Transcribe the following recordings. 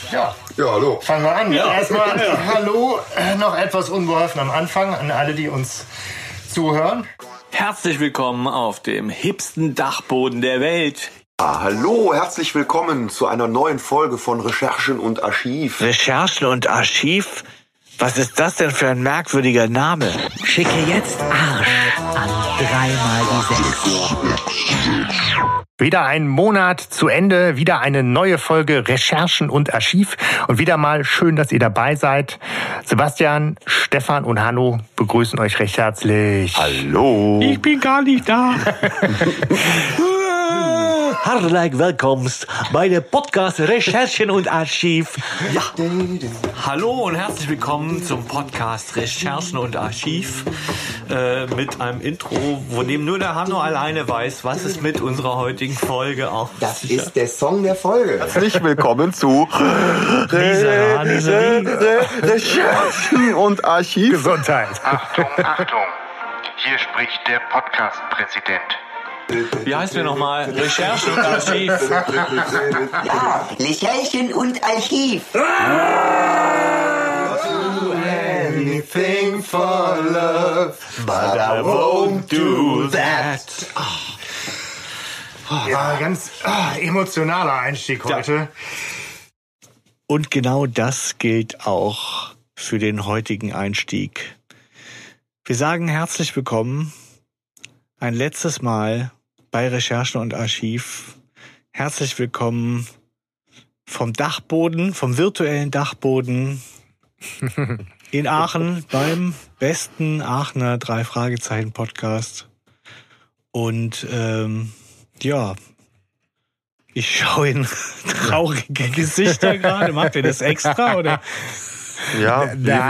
Ja, hallo. Fangen wir an. Ja. Erstmal hallo, noch etwas unbeholfen am Anfang an alle, die uns zuhören. Herzlich willkommen auf dem hipsten Dachboden der Welt. Hallo, herzlich willkommen zu einer neuen Folge von Recherchen und Archiv. Recherchen und Archiv? Was ist das denn für ein merkwürdiger Name? Schicke jetzt Arsch an 3x6. Wieder ein Monat zu Ende, wieder eine neue Folge Recherchen und Archiv und wieder mal schön, dass ihr dabei seid. Sebastian, Stefan und Hanno begrüßen euch recht herzlich. Hallo. Ich bin gar nicht da. Hartelijk willkommst bei der Podcast Recherchen und Archiv. Ja. Hallo und herzlich willkommen zum Podcast Recherchen und Archiv mit einem Intro, wo dem nur der Hanno alleine weiß, was es mit unserer heutigen Folge auf sich hat. Das ist der Song der Folge. Herzlich willkommen zu Recherchen und Archiv. Gesundheit. Achtung, Achtung. Hier spricht der Podcast-Präsident. Wie heißt wir nochmal? Recherchen und Archiv. Recherchen und Archiv. Anything for love, but I won't do that. Ja, ganz emotionaler Einstieg heute. Und genau das gilt auch für den heutigen Einstieg. Wir sagen herzlich willkommen ein letztes Mal bei Recherchen und Archiv. Herzlich willkommen vom Dachboden, vom virtuellen Dachboden in Aachen beim besten Aachener 3-Fragezeichen-Podcast. Und ja, ich schaue in traurige Gesichter gerade. Macht ihr das extra, oder? Ja,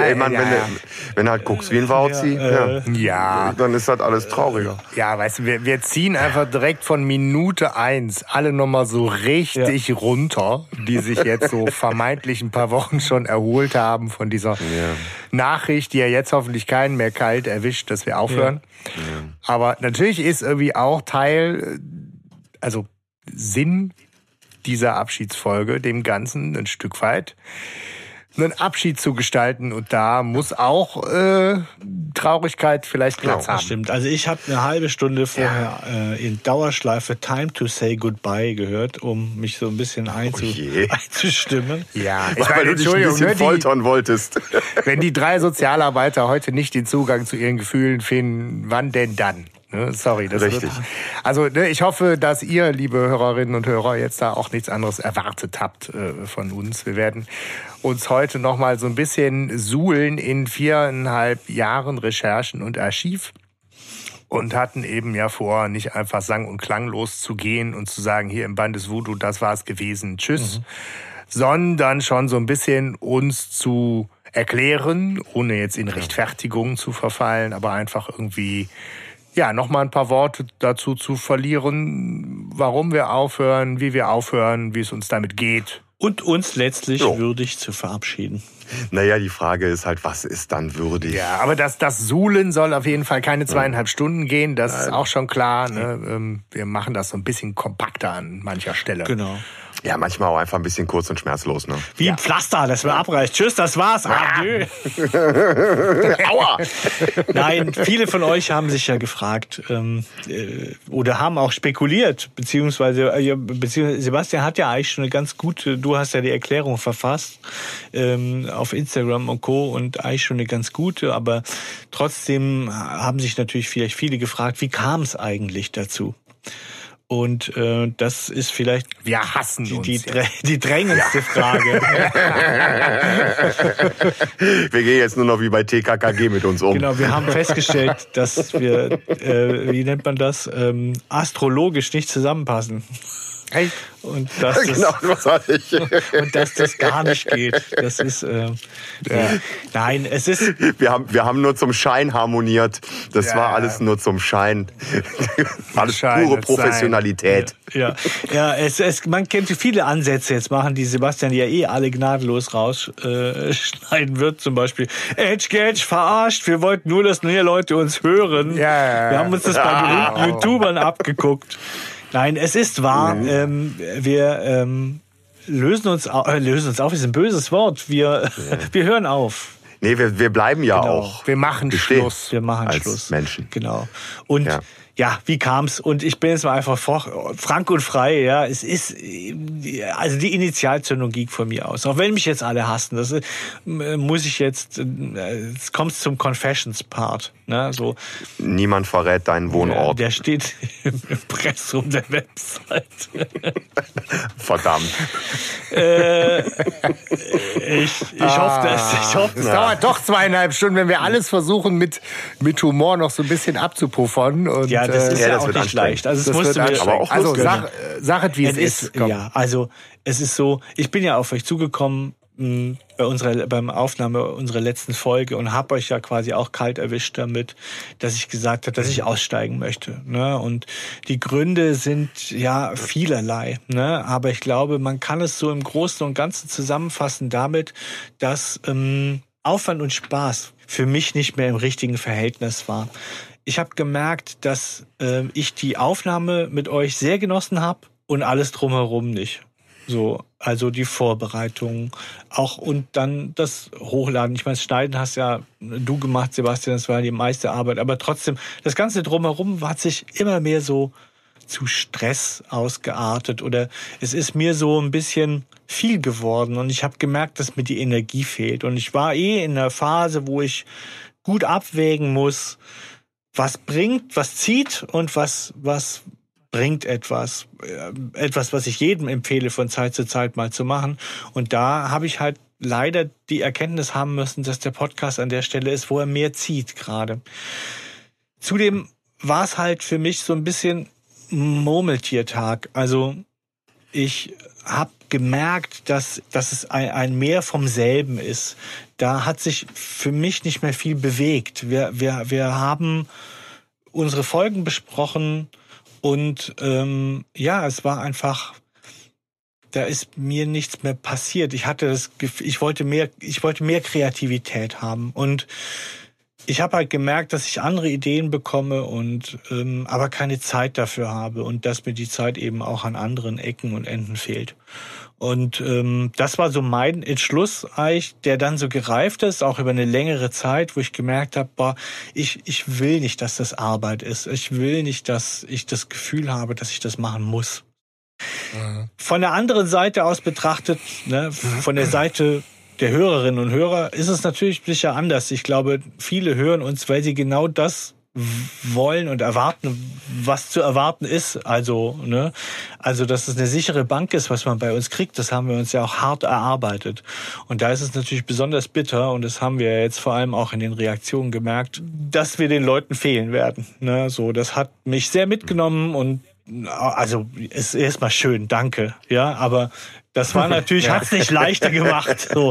wenn du halt guckst wie ein Wauzi, dann ist das alles trauriger. Ja, weißt du, wir ziehen einfach direkt von Minute 1 alle nochmal so richtig runter, die sich jetzt so vermeintlich ein paar Wochen schon erholt haben von dieser Nachricht, die ja jetzt hoffentlich keinen mehr kalt erwischt, dass wir aufhören. Ja. Aber natürlich ist irgendwie auch Teil, also Sinn dieser Abschiedsfolge, dem Ganzen ein Stück weit einen Abschied zu gestalten, und da muss auch Traurigkeit vielleicht Platz haben. Das stimmt. Also ich habe eine halbe Stunde vorher in Dauerschleife Time to Say Goodbye gehört, um mich so ein bisschen einzustimmen. Ja, weil du dich ein bisschen foltern wolltest. Wenn die 3 Sozialarbeiter heute nicht den Zugang zu ihren Gefühlen finden, wann denn dann? Sorry, das Richtig. wird. Also ich hoffe, dass ihr, liebe Hörerinnen und Hörer, jetzt da auch nichts anderes erwartet habt von uns. Wir werden uns heute noch mal so ein bisschen suhlen in 4,5 Jahren Recherchen und Archiv und hatten eben ja vor, nicht einfach sang- und klanglos zu gehen und zu sagen, hier im Band des Voodoo, das war's gewesen, tschüss, sondern schon so ein bisschen uns zu erklären, ohne jetzt in Rechtfertigungen zu verfallen, aber einfach irgendwie noch mal ein paar Worte dazu zu verlieren, warum wir aufhören, wie es uns damit geht. Und uns letztlich würdig zu verabschieden. Naja, die Frage ist halt, was ist dann würdig? Ja, aber das Suhlen soll auf jeden Fall keine 2,5 Stunden gehen, das ist auch schon klar. Ne? Wir machen das so ein bisschen kompakter an mancher Stelle. Genau. Ja, manchmal auch einfach ein bisschen kurz und schmerzlos, ne? Wie ein Pflaster, das mir abreißt. Tschüss, das war's. Adieu. Aua! Nein, viele von euch haben sich ja gefragt oder haben auch spekuliert, beziehungsweise Sebastian hat ja eigentlich schon eine ganz gute, du hast ja die Erklärung verfasst auf Instagram und Co. und eigentlich schon eine ganz gute, aber trotzdem haben sich natürlich vielleicht viele gefragt, wie kam es eigentlich dazu? Und das ist vielleicht wir hassen die drängendste Frage. Wir gehen jetzt nur noch wie bei TKKG mit uns um. Genau, wir haben festgestellt, dass wir, wie nennt man das, astrologisch nicht zusammenpassen. Echt? Und dass genau, was hatte ich. Und dass das gar nicht geht. Das ist nein, es ist. Wir haben nur zum Schein harmoniert. Das war alles nur zum Schein. Alles pure Professionalität. Ja, man kennt viele Ansätze. Jetzt machen die Sebastian ja alle gnadenlos rausschneiden wird. Zum Beispiel Edge, verarscht. Wir wollten nur, dass mehr Leute uns hören. Ja. Wir haben uns das bei berühmten YouTubern abgeguckt. Nein, es ist wahr. Wir lösen uns auf, ist ein böses Wort. Wir hören auf. Nee, wir bleiben ja Genau. auch. Wir machen Schluss. Wir machen als Schluss. Menschen. Genau. Und ja, wie kam's? Und ich bin jetzt mal einfach frank und frei. Ja, es ist also die Initialzündung ging von mir aus. Auch wenn mich jetzt alle hassen, das muss ich jetzt. Es kommt zum Confessions-Part. Ne, so. Niemand verrät deinen Wohnort. Der steht im Impressum der Website. Verdammt. Ich hoffe, dass Es dauert doch 2,5 Stunden, wenn wir alles versuchen mit Humor noch so ein bisschen abzupuffern. Und, ja, das ist ja, ja das auch wird nicht anstrengend. leicht. Also, das musst du wird mir, aber auch also gönnen. sag es, wie es ist. Komm. Ja, also es ist so, ich bin ja auf euch zugekommen beim Aufnahme unserer letzten Folge und habe euch ja quasi auch kalt erwischt damit, dass ich gesagt habe, dass ich aussteigen möchte. Ne? Und die Gründe sind ja vielerlei. Ne? Aber ich glaube, man kann es so im Großen und Ganzen zusammenfassen damit, dass Aufwand und Spaß für mich nicht mehr im richtigen Verhältnis war. Ich habe gemerkt, dass ich die Aufnahme mit euch sehr genossen habe und alles drumherum nicht. So, also die Vorbereitung auch und dann das Hochladen. Ich meine, das Schneiden hast ja du gemacht, Sebastian, das war die meiste Arbeit. Aber trotzdem, das Ganze drumherum hat sich immer mehr so zu Stress ausgeartet oder es ist mir so ein bisschen viel geworden und ich habe gemerkt, dass mir die Energie fehlt. Und ich war in einer Phase, wo ich gut abwägen muss, was bringt, was zieht und was bringt etwas, was ich jedem empfehle, von Zeit zu Zeit mal zu machen. Und da habe ich halt leider die Erkenntnis haben müssen, dass der Podcast an der Stelle ist, wo er mehr zieht gerade. Zudem war es halt für mich so ein bisschen Murmeltiertag. Also ich habe gemerkt, dass es ein Mehr vom selben ist. Da hat sich für mich nicht mehr viel bewegt. Wir haben unsere Folgen besprochen. Und es war einfach, da ist mir nichts mehr passiert. Ich hatte das Gefühl, ich wollte mehr Kreativität haben. Und ich habe halt gemerkt, dass ich andere Ideen bekomme und aber keine Zeit dafür habe und dass mir die Zeit eben auch an anderen Ecken und Enden fehlt. Und das war so mein Entschluss eigentlich, der dann so gereift ist, auch über eine längere Zeit, wo ich gemerkt habe, ich will nicht, dass das Arbeit ist. Ich will nicht, dass ich das Gefühl habe, dass ich das machen muss. Mhm. Von der anderen Seite aus betrachtet, ne, von der Seite der Hörerinnen und Hörer, ist es natürlich sicher anders. Ich glaube, viele hören uns, weil sie genau das wollen und erwarten, was zu erwarten ist. Also, dass es eine sichere Bank ist, was man bei uns kriegt, das haben wir uns ja auch hart erarbeitet. Und da ist es natürlich besonders bitter, und das haben wir jetzt vor allem auch in den Reaktionen gemerkt, dass wir den Leuten fehlen werden. Ne? So, das hat mich sehr mitgenommen und also ist erstmal schön, danke. Ja, aber das war natürlich, hat's nicht leichter gemacht. So,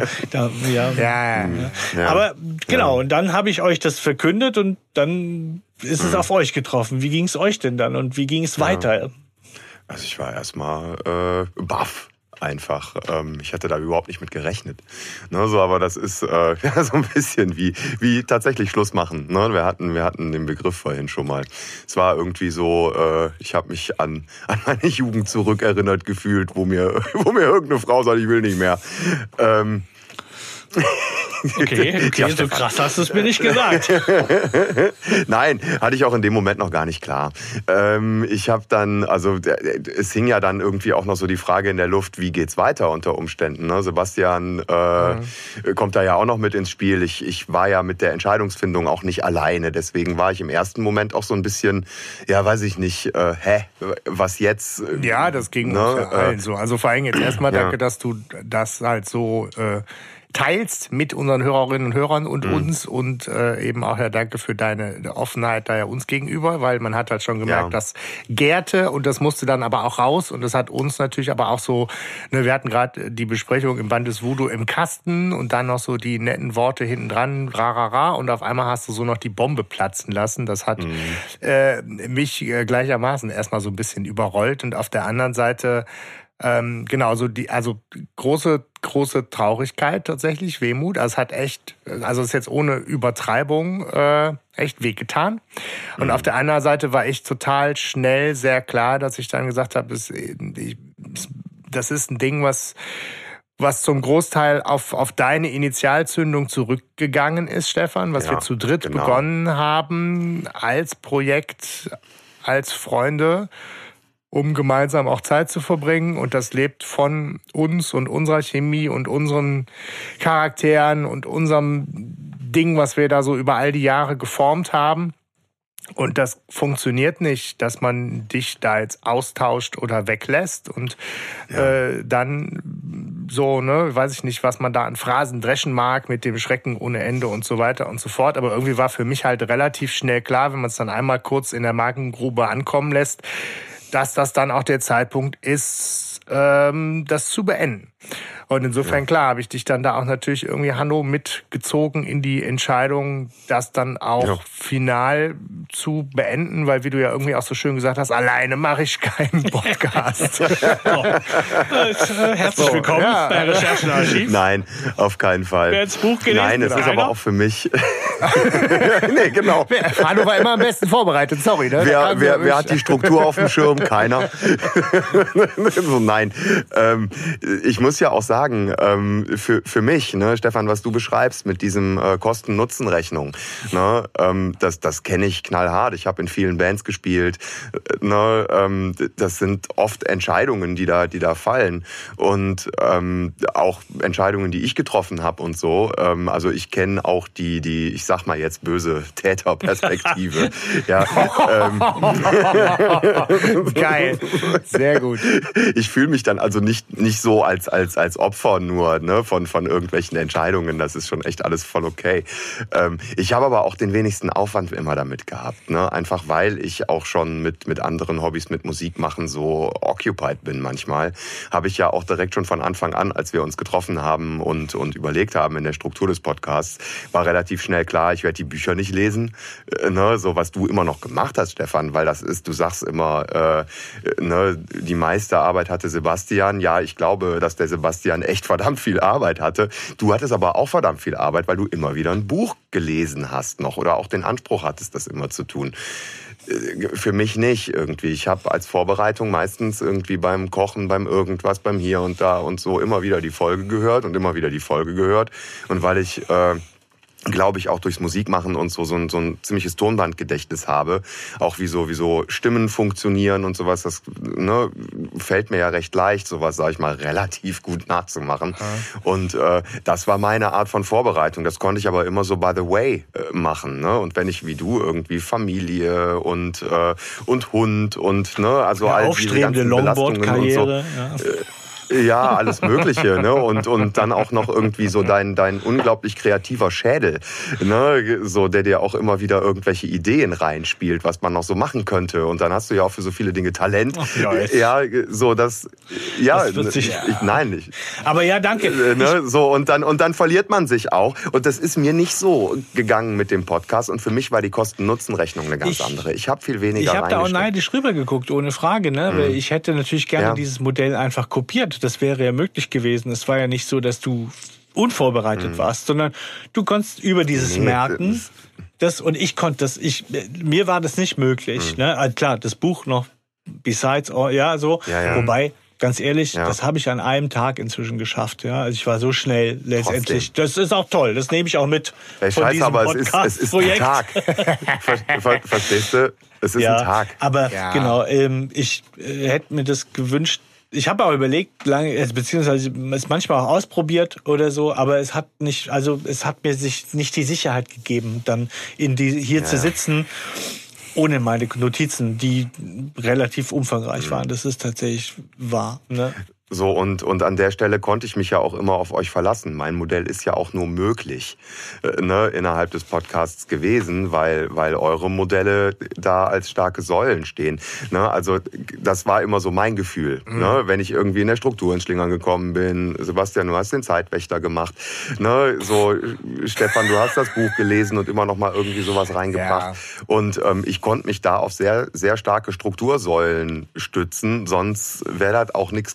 Aber genau, und dann habe ich euch das verkündet und dann ist es auf euch getroffen. Wie ging es euch denn dann und wie ging es weiter? Also ich war erstmal baff. Einfach. Ich hatte da überhaupt nicht mit gerechnet. Ne, so, aber das ist so ein bisschen wie tatsächlich Schluss machen. Ne? Wir hatten den Begriff vorhin schon mal. Es war irgendwie so, ich habe mich an meine Jugend zurückerinnert gefühlt, wo mir irgendeine Frau sagt, ich will nicht mehr. Okay, so krass hast du es mir nicht gesagt. Nein, hatte ich auch in dem Moment noch gar nicht klar. Ich habe dann, also es hing ja dann irgendwie auch noch so die Frage in der Luft, wie geht's weiter unter Umständen. Ne? Sebastian kommt da ja auch noch mit ins Spiel. Ich war ja mit der Entscheidungsfindung auch nicht alleine. Deswegen war ich im ersten Moment auch so ein bisschen, ja, weiß ich nicht, was jetzt? Ja, das ging uns ja allen so. Also vor allem jetzt erstmal danke, dass du das halt so teilst mit unseren Hörerinnen und Hörern und uns und eben auch danke für deine Offenheit da ja uns gegenüber, weil man hat halt schon gemerkt, das gärte und das musste dann aber auch raus und das hat uns natürlich aber auch so, wir hatten gerade die Besprechung im Band des Voodoo im Kasten und dann noch so die netten Worte hinten dran, ra und auf einmal hast du so noch die Bombe platzen lassen. Das hat mich gleichermaßen erstmal so ein bisschen überrollt und auf der anderen Seite große Traurigkeit tatsächlich, Wehmut. Also es hat echt, also es ist jetzt ohne Übertreibung echt wehgetan. Und auf der anderen Seite war ich total schnell sehr klar, dass ich dann gesagt habe, es das ist ein Ding, was zum Großteil auf deine Initialzündung zurückgegangen ist, Stefan, was wir zu dritt begonnen haben als Projekt, als Freunde, um gemeinsam auch Zeit zu verbringen. Und das lebt von uns und unserer Chemie und unseren Charakteren und unserem Ding, was wir da so über all die Jahre geformt haben. Und das funktioniert nicht, dass man dich da jetzt austauscht oder weglässt und dann so, weiß ich nicht, was man da an Phrasen dreschen mag mit dem Schrecken ohne Ende und so weiter und so fort. Aber irgendwie war für mich halt relativ schnell klar, wenn man es dann einmal kurz in der Magengrube ankommen lässt, dass das dann auch der Zeitpunkt ist, das zu beenden. Und insofern, klar, habe ich dich dann da auch natürlich irgendwie, Hanno, mitgezogen in die Entscheidung, das dann auch final zu beenden, weil, wie du ja irgendwie auch so schön gesagt hast, alleine mache ich keinen Podcast. Herzlich willkommen bei Recherchenarchiv. Nein, auf keinen Fall. Wer hat das Buch gelesen? Nein, es ist aber auch für mich... Nee, genau. Hanno war immer am besten vorbereitet, sorry. Ne? Wer hat die Struktur auf dem Schirm? Keiner. So, nein. Ich muss ja auch sagen, für mich, ne, Stefan, was du beschreibst mit diesem Kosten-Nutzen-Rechnung, ne, das kenne ich knallhart. Ich habe in vielen Bands gespielt. Ne, das sind oft Entscheidungen, die da fallen. Und auch Entscheidungen, die ich getroffen habe und so. Also ich kenne auch die, ich sag mal jetzt böse Täterperspektive. Ja, Geil. Sehr gut. Ich fühle mich dann also nicht so als Opfer nur, ne, von irgendwelchen Entscheidungen. Das ist schon echt alles voll okay. Ich habe aber auch den wenigsten Aufwand immer damit gehabt, ne? Einfach weil ich auch schon mit anderen Hobbys, mit Musik machen, so occupied bin manchmal. Habe ich ja auch direkt schon von Anfang an, als wir uns getroffen haben und überlegt haben in der Struktur des Podcasts, war relativ schnell klar, ich werde die Bücher nicht lesen, ne, so was du immer noch gemacht hast, Stefan, weil das ist, du sagst immer, ne, die meiste Arbeit hatte Sebastian. Ja, ich glaube, dass der Sebastian echt verdammt viel Arbeit hatte. Du hattest aber auch verdammt viel Arbeit, weil du immer wieder ein Buch gelesen hast noch oder auch den Anspruch hattest, das immer zu tun. Für mich nicht irgendwie. Ich habe als Vorbereitung meistens irgendwie beim Kochen, beim irgendwas, beim Hier und Da und so immer wieder die Folge gehört und immer wieder die Folge gehört. Und weil ich glaube ich, auch durchs Musikmachen und so ein ziemliches Tonbandgedächtnis habe. Auch wie so Stimmen funktionieren und sowas. Das, ne, fällt mir ja recht leicht, sowas, sag ich mal, relativ gut nachzumachen. Und das war meine Art von Vorbereitung. Das konnte ich aber immer so by the way machen. Ne? Und wenn ich wie du irgendwie Familie und Hund und ne, also all diese ganzen Belastungen und so. Ja, alles Mögliche, ne? Und dann auch noch irgendwie so dein unglaublich kreativer Schädel, ne? So, der dir auch immer wieder irgendwelche Ideen reinspielt, was man noch so machen könnte. Und dann hast du ja auch für so viele Dinge Talent. Ach, ja, so das, ja, das nein, nicht. Aber ja, danke. Ne? So, und dann verliert man sich auch. Und das ist mir nicht so gegangen mit dem Podcast. Und für mich war die Kosten-Nutzen-Rechnung eine ganz andere. Ich habe viel weniger reingesteckt. Ich habe da auch neidisch rübergeguckt, ohne Frage, ne? Weil ich hätte natürlich gerne dieses Modell einfach kopiert. Das wäre ja möglich gewesen. Es war ja nicht so, dass du unvorbereitet warst, sondern du konntest über dieses Merken, mir war das nicht möglich. Ne? Also klar, das Buch noch, besides, wobei, ganz ehrlich, das habe ich an einem Tag inzwischen geschafft. Ja? Also ich war so schnell letztendlich. Trotzdem. Das ist auch toll, das nehme ich auch mit von diesem aber Podcast-Projekt. Es ist ein Tag. Verstehst du? Es ist ein Tag. Aber genau, ich hätte mir das gewünscht. Ich habe auch überlegt, beziehungsweise es manchmal auch ausprobiert oder so, aber es hat mir nicht die Sicherheit gegeben, dann hier zu sitzen, ohne meine Notizen, die relativ umfangreich waren. Das ist tatsächlich wahr. Ne? So, und an der Stelle konnte ich mich ja auch immer auf euch verlassen. Mein Modell ist ja auch nur möglich, ne, innerhalb des Podcasts gewesen, weil eure Modelle da als starke Säulen stehen. Ne? Also das war immer so mein Gefühl. Ne? Wenn ich irgendwie in der Struktur ins Schlingern gekommen bin, Sebastian, du hast den Zeitwächter gemacht. Ne? So, Stefan, du hast das Buch gelesen und immer noch mal irgendwie sowas reingebracht. Ja. Und ich konnte mich da auf sehr, sehr starke Struktursäulen stützen, sonst wäre das auch nichts gewesen.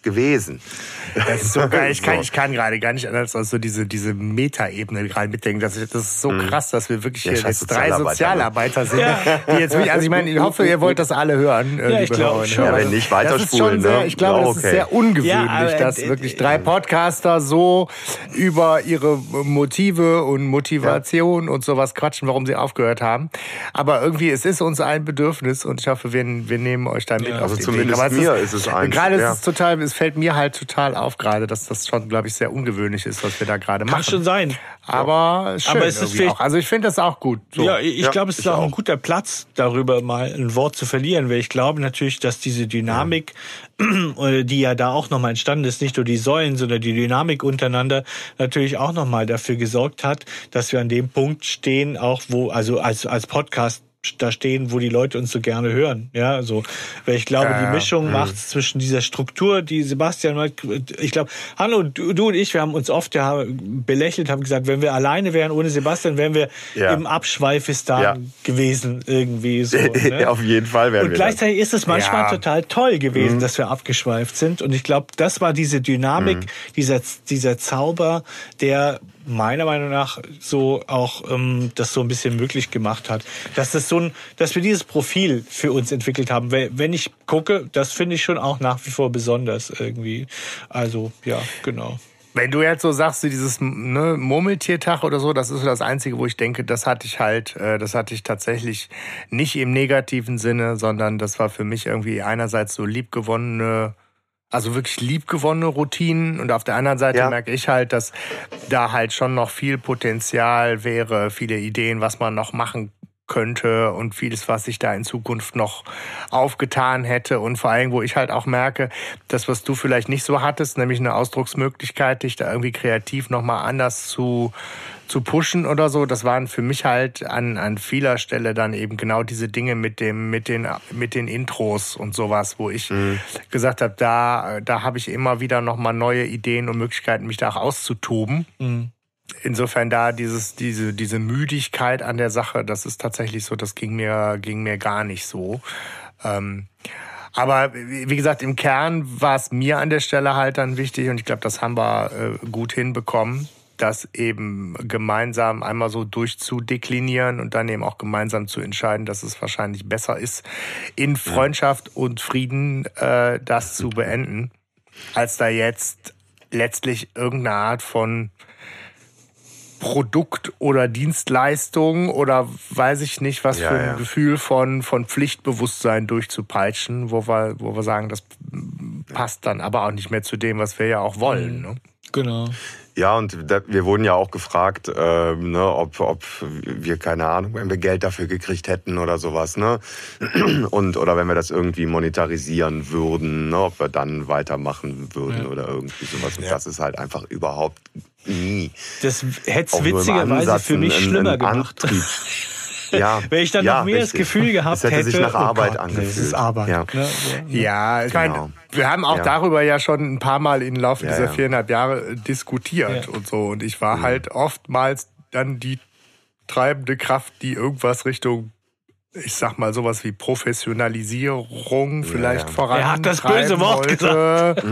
lesen. Das ist so geil. Ich kann gerade gar nicht anders als so diese Meta-Ebene gerade mitdenken. Das ist so krass, dass wir wirklich hier jetzt 3 Sozialarbeiter sind. Die jetzt wirklich, also ich meine, ich hoffe, ihr wollt das alle hören. Ich glaube schon. Ja, wenn nicht, weiterspulen. Ich glaube, das ist sehr ungewöhnlich, dass wirklich 3 Podcaster so über ihre Motive und Motivation und sowas quatschen, warum sie aufgehört haben. Aber irgendwie, es ist uns ein Bedürfnis und ich hoffe, wir nehmen euch da mit auf also den zumindest Weg. Aber mir ist es eins. Gerade es fällt mir halt total auf gerade, dass das schon, glaube ich, sehr ungewöhnlich ist, was wir da gerade machen. Kann schon sein. Aber schön aber es ist auch. Also ich finde das auch gut. So. Ja, ich glaube, es ist auch ein guter Platz, darüber mal ein Wort zu verlieren, weil ich glaube natürlich, dass diese Dynamik, die ja da auch nochmal entstanden ist, nicht nur die Säulen, sondern die Dynamik untereinander natürlich auch nochmal dafür gesorgt hat, dass wir an dem Punkt stehen, auch wo, also als Podcast da stehen, wo die Leute uns so gerne hören. Ja, so. Weil ich glaube, die Mischung macht's zwischen dieser Struktur, die Sebastian, ich glaube, Hanno, du und ich, wir haben uns oft belächelt, haben gesagt, wenn wir alleine wären, ohne Sebastian, wären wir im Abschweifistan gewesen, irgendwie so. Ne? Auf jeden Fall wären wir. Und gleichzeitig ist es manchmal total toll gewesen, dass wir abgeschweift sind. Und ich glaube, das war diese Dynamik, dieser Zauber, der meiner Meinung nach so auch das so ein bisschen möglich gemacht hat, dass wir dieses Profil für uns entwickelt haben. Wenn ich gucke, das finde ich schon auch nach wie vor besonders irgendwie. Also ja, genau. Wenn du jetzt so sagst, dieses Murmeltiertag oder so, das ist so das Einzige, wo ich denke, das hatte ich tatsächlich nicht im negativen Sinne, sondern das war für mich irgendwie einerseits so wirklich liebgewonnene Routinen und auf der anderen Seite merke ich halt, dass da halt schon noch viel Potenzial wäre, viele Ideen, was man noch machen könnte und vieles, was sich da in Zukunft noch aufgetan hätte und vor allem, wo ich halt auch merke, das, was du vielleicht nicht so hattest, nämlich eine Ausdrucksmöglichkeit, dich da irgendwie kreativ nochmal anders zu pushen oder so, das waren für mich halt an vieler Stelle dann eben genau diese Dinge mit den Intros und sowas, wo ich gesagt habe, da habe ich immer wieder nochmal neue Ideen und Möglichkeiten, mich da auch auszutoben. Insofern da diese Müdigkeit an der Sache, das ist tatsächlich so, das ging mir gar nicht so. Aber wie gesagt, im Kern war es mir an der Stelle halt dann wichtig und ich glaube, das haben wir gut hinbekommen, das eben gemeinsam einmal so durchzudeklinieren und dann eben auch gemeinsam zu entscheiden, dass es wahrscheinlich besser ist, in Freundschaft und Frieden das zu beenden, als da jetzt letztlich irgendeine Art von Produkt oder Dienstleistung oder weiß ich nicht, was für ein Gefühl von Pflichtbewusstsein durchzupeitschen, wo wir sagen, das passt dann aber auch nicht mehr zu dem, was wir ja auch wollen. Ne? Genau. Ja, und wir wurden ja auch gefragt, ob wir, keine Ahnung, wenn wir Geld dafür gekriegt hätten oder sowas, ne? Oder wenn wir das irgendwie monetarisieren würden, ne? Ob wir dann weitermachen würden oder irgendwie sowas. Und das ist halt einfach überhaupt nie. Das hätte es witzigerweise für mich schlimmer gemacht. Ja, wenn ich dann noch mehr das Gefühl gehabt hätte, sich nach Arbeit angefühlt. Das ist Arbeit. Ja, ja ich meine, wir haben auch darüber ja schon ein paar Mal im Laufe dieser 4,5 Jahre diskutiert und so. Und ich war halt oftmals dann die treibende Kraft, die irgendwas Richtung, ich sag mal, sowas wie Professionalisierung vielleicht vorantreiben. Er hat das böse Wort gesagt.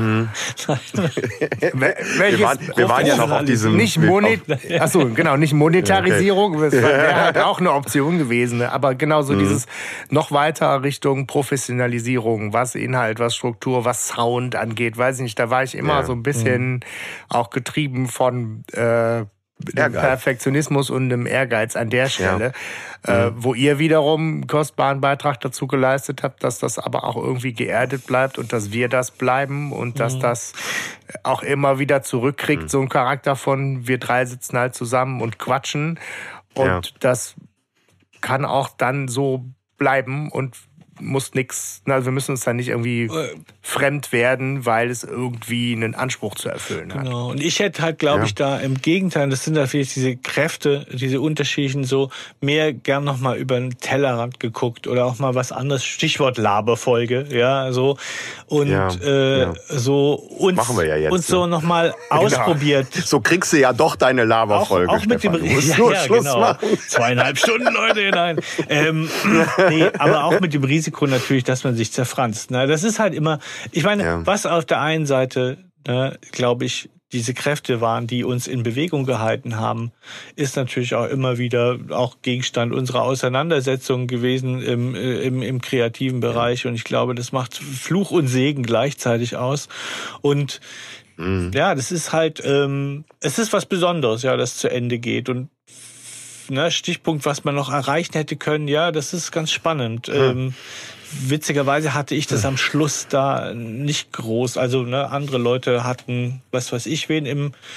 Wir waren ja noch auf diesem... Nicht Monetarisierung, das wäre halt auch eine Option gewesen. Aber genauso dieses noch weiter Richtung Professionalisierung, was Inhalt, was Struktur, was Sound angeht, weiß ich nicht. Da war ich immer so ein bisschen auch getrieben von... Perfektionismus und einem Ehrgeiz an der Stelle, wo ihr wiederum kostbaren Beitrag dazu geleistet habt, dass das aber auch irgendwie geerdet bleibt und dass wir das bleiben und dass das auch immer wieder zurückkriegt, so ein Charakter von wir 3 sitzen halt zusammen und quatschen und das kann auch dann so bleiben und muss nichts, also wir müssen uns da nicht irgendwie fremd werden, weil es irgendwie einen Anspruch zu erfüllen hat. Genau. Und ich hätte halt, glaube ich, da im Gegenteil, das sind da vielleicht diese Kräfte, diese unterschiedlichen so, mehr gern nochmal über den Tellerrand geguckt oder auch mal was anderes, Stichwort Laberfolge, so. Und so uns, machen wir ja jetzt, uns so nochmal ausprobiert. So kriegst du ja doch deine Laberfolge, auch mit dem Schluss genau. 2,5 Stunden, Leute, nein. Aber auch mit dem Risiko, Risiko natürlich, dass man sich zerfranst. Ne? Das ist halt immer, ich meine, was auf der einen Seite, ne, glaube ich, diese Kräfte waren, die uns in Bewegung gehalten haben, ist natürlich auch immer wieder auch Gegenstand unserer Auseinandersetzungen gewesen im kreativen Bereich. Und ich glaube, das macht Fluch und Segen gleichzeitig aus. Und ja, das ist halt, es ist was Besonderes, ja, das zu Ende geht. Und Stichpunkt, was man noch erreichen hätte können, ja, das ist ganz spannend. Witzigerweise hatte ich das am Schluss da nicht groß. Also andere Leute hatten, was weiß ich, wen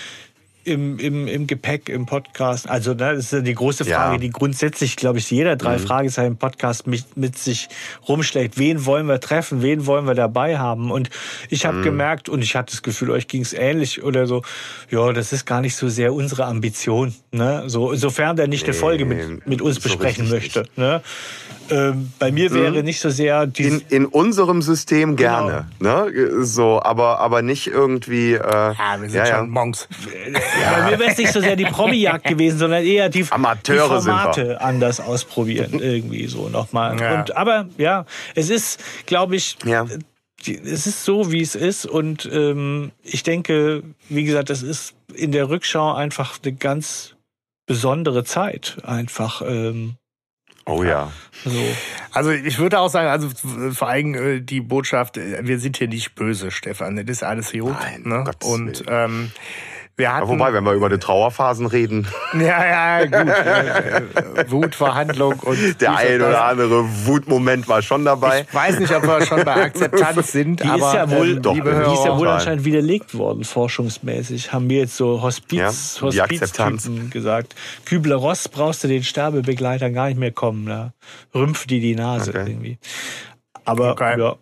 im Gepäck, im Podcast. Also das ist ja die große Frage, die grundsätzlich, glaube ich, jeder 3 Fragezeichen Podcast mit sich rumschlägt. Wen wollen wir treffen? Wen wollen wir dabei haben? Und ich habe gemerkt, und ich hatte das Gefühl, euch ging es ähnlich oder so, ja, das ist gar nicht so sehr unsere Ambition. Ne? So, insofern der nicht eine Folge mit uns besprechen möchte. Ne? Bei mir wäre nicht so sehr in unserem System gerne, ne? So, aber nicht irgendwie. Wir sind schon Monks. Bei mir wäre es nicht so sehr die Promi-Jagd gewesen, sondern eher die Formate anders ausprobieren irgendwie so nochmal. Ja. Aber ja, es ist, glaube ich, es ist so, wie es ist. Und ich denke, wie gesagt, das ist in der Rückschau einfach eine ganz besondere Zeit. Einfach. Oh ja. So. Also ich würde auch sagen, also vor allem die Botschaft, wir sind hier nicht böse, Stefan. Das ist alles gut. Nein, ne? Und wir hatten, wobei, wenn wir über die Trauerphasen reden. Ja, gut. Wutverhandlung und der ein oder andere Wutmoment war schon dabei. Ich weiß nicht, ob wir schon bei Akzeptanz sind, die aber ist ja wohl, die ist ja wohl anscheinend widerlegt worden, forschungsmäßig. Haben wir jetzt so Hospiztypen gesagt. Kübler-Ross brauchst du den Sterbebegleitern gar nicht mehr kommen. Ne? Rümpft die Nase irgendwie. Aber ja.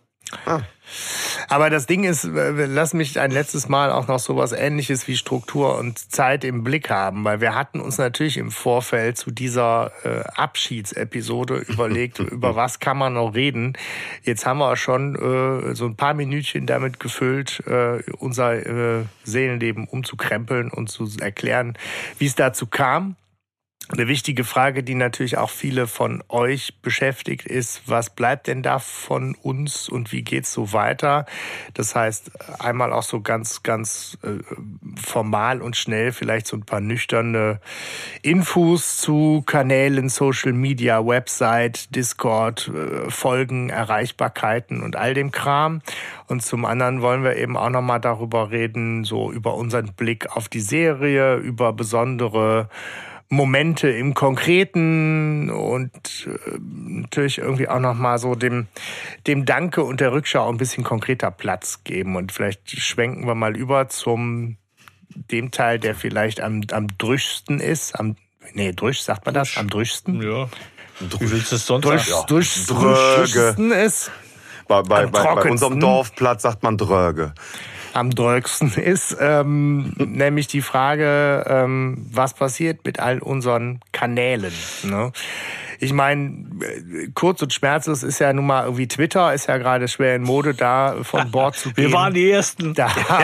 Aber das Ding ist, lass mich ein letztes Mal auch noch sowas Ähnliches wie Struktur und Zeit im Blick haben, weil wir hatten uns natürlich im Vorfeld zu dieser Abschiedsepisode überlegt, über was kann man noch reden. Jetzt haben wir schon so ein paar Minütchen damit gefüllt, unser Seelenleben umzukrempeln und zu erklären, wie es dazu kam. Eine wichtige Frage, die natürlich auch viele von euch beschäftigt, ist, was bleibt denn da von uns und wie geht's so weiter? Das heißt, einmal auch so ganz, ganz formal und schnell vielleicht so ein paar nüchterne Infos zu Kanälen, Social Media, Website, Discord, Folgen, Erreichbarkeiten und all dem Kram. Und zum anderen wollen wir eben auch nochmal darüber reden, so über unseren Blick auf die Serie, über besondere Momente im Konkreten und natürlich irgendwie auch nochmal so dem Danke und der Rückschau ein bisschen konkreter Platz geben. Und vielleicht schwenken wir mal über dem Teil, der vielleicht am drüschsten ist. Drüsch, sagt man das? Am drüschsten? Ja. Wie willst du es sonst sagen? Drüschsten ist. Bei unserem Dorfplatz sagt man Dröge. Am drögsten ist, nämlich die Frage, was passiert mit all unseren Kanälen, ne? Ich meine, kurz und schmerzlos ist ja nun mal irgendwie Twitter, ist ja gerade schwer in Mode, da von Bord zu gehen. Wir waren die Ersten.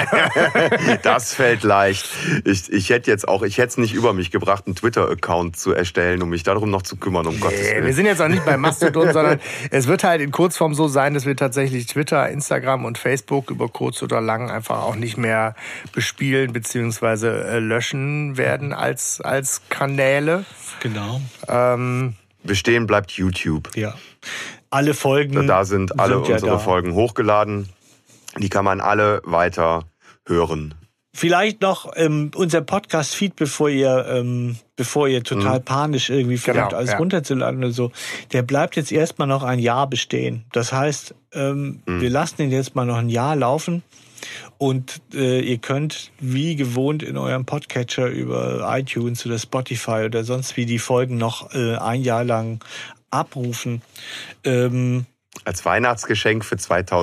Das fällt leicht. Ich hätte es nicht über mich gebracht, einen Twitter-Account zu erstellen, um mich darum noch zu kümmern, um Gottes Willen. Wir sind jetzt auch nicht bei Mastodon, sondern es wird halt in Kurzform so sein, dass wir tatsächlich Twitter, Instagram und Facebook über kurz oder lang einfach auch nicht mehr bespielen bzw. löschen werden als Kanäle. Genau. Bestehen bleibt YouTube. Ja. Alle Folgen. Da sind alle unsere Folgen hochgeladen. Die kann man alle weiter hören. Vielleicht noch unser Podcast-Feed, bevor ihr total panisch irgendwie versucht, alles runterzuladen oder so. Der bleibt jetzt erstmal noch ein Jahr bestehen. Das heißt, wir lassen ihn jetzt mal noch ein Jahr laufen. Und ihr könnt wie gewohnt in eurem Podcatcher über iTunes oder Spotify oder sonst wie die Folgen noch ein Jahr lang abrufen. Als Weihnachtsgeschenk für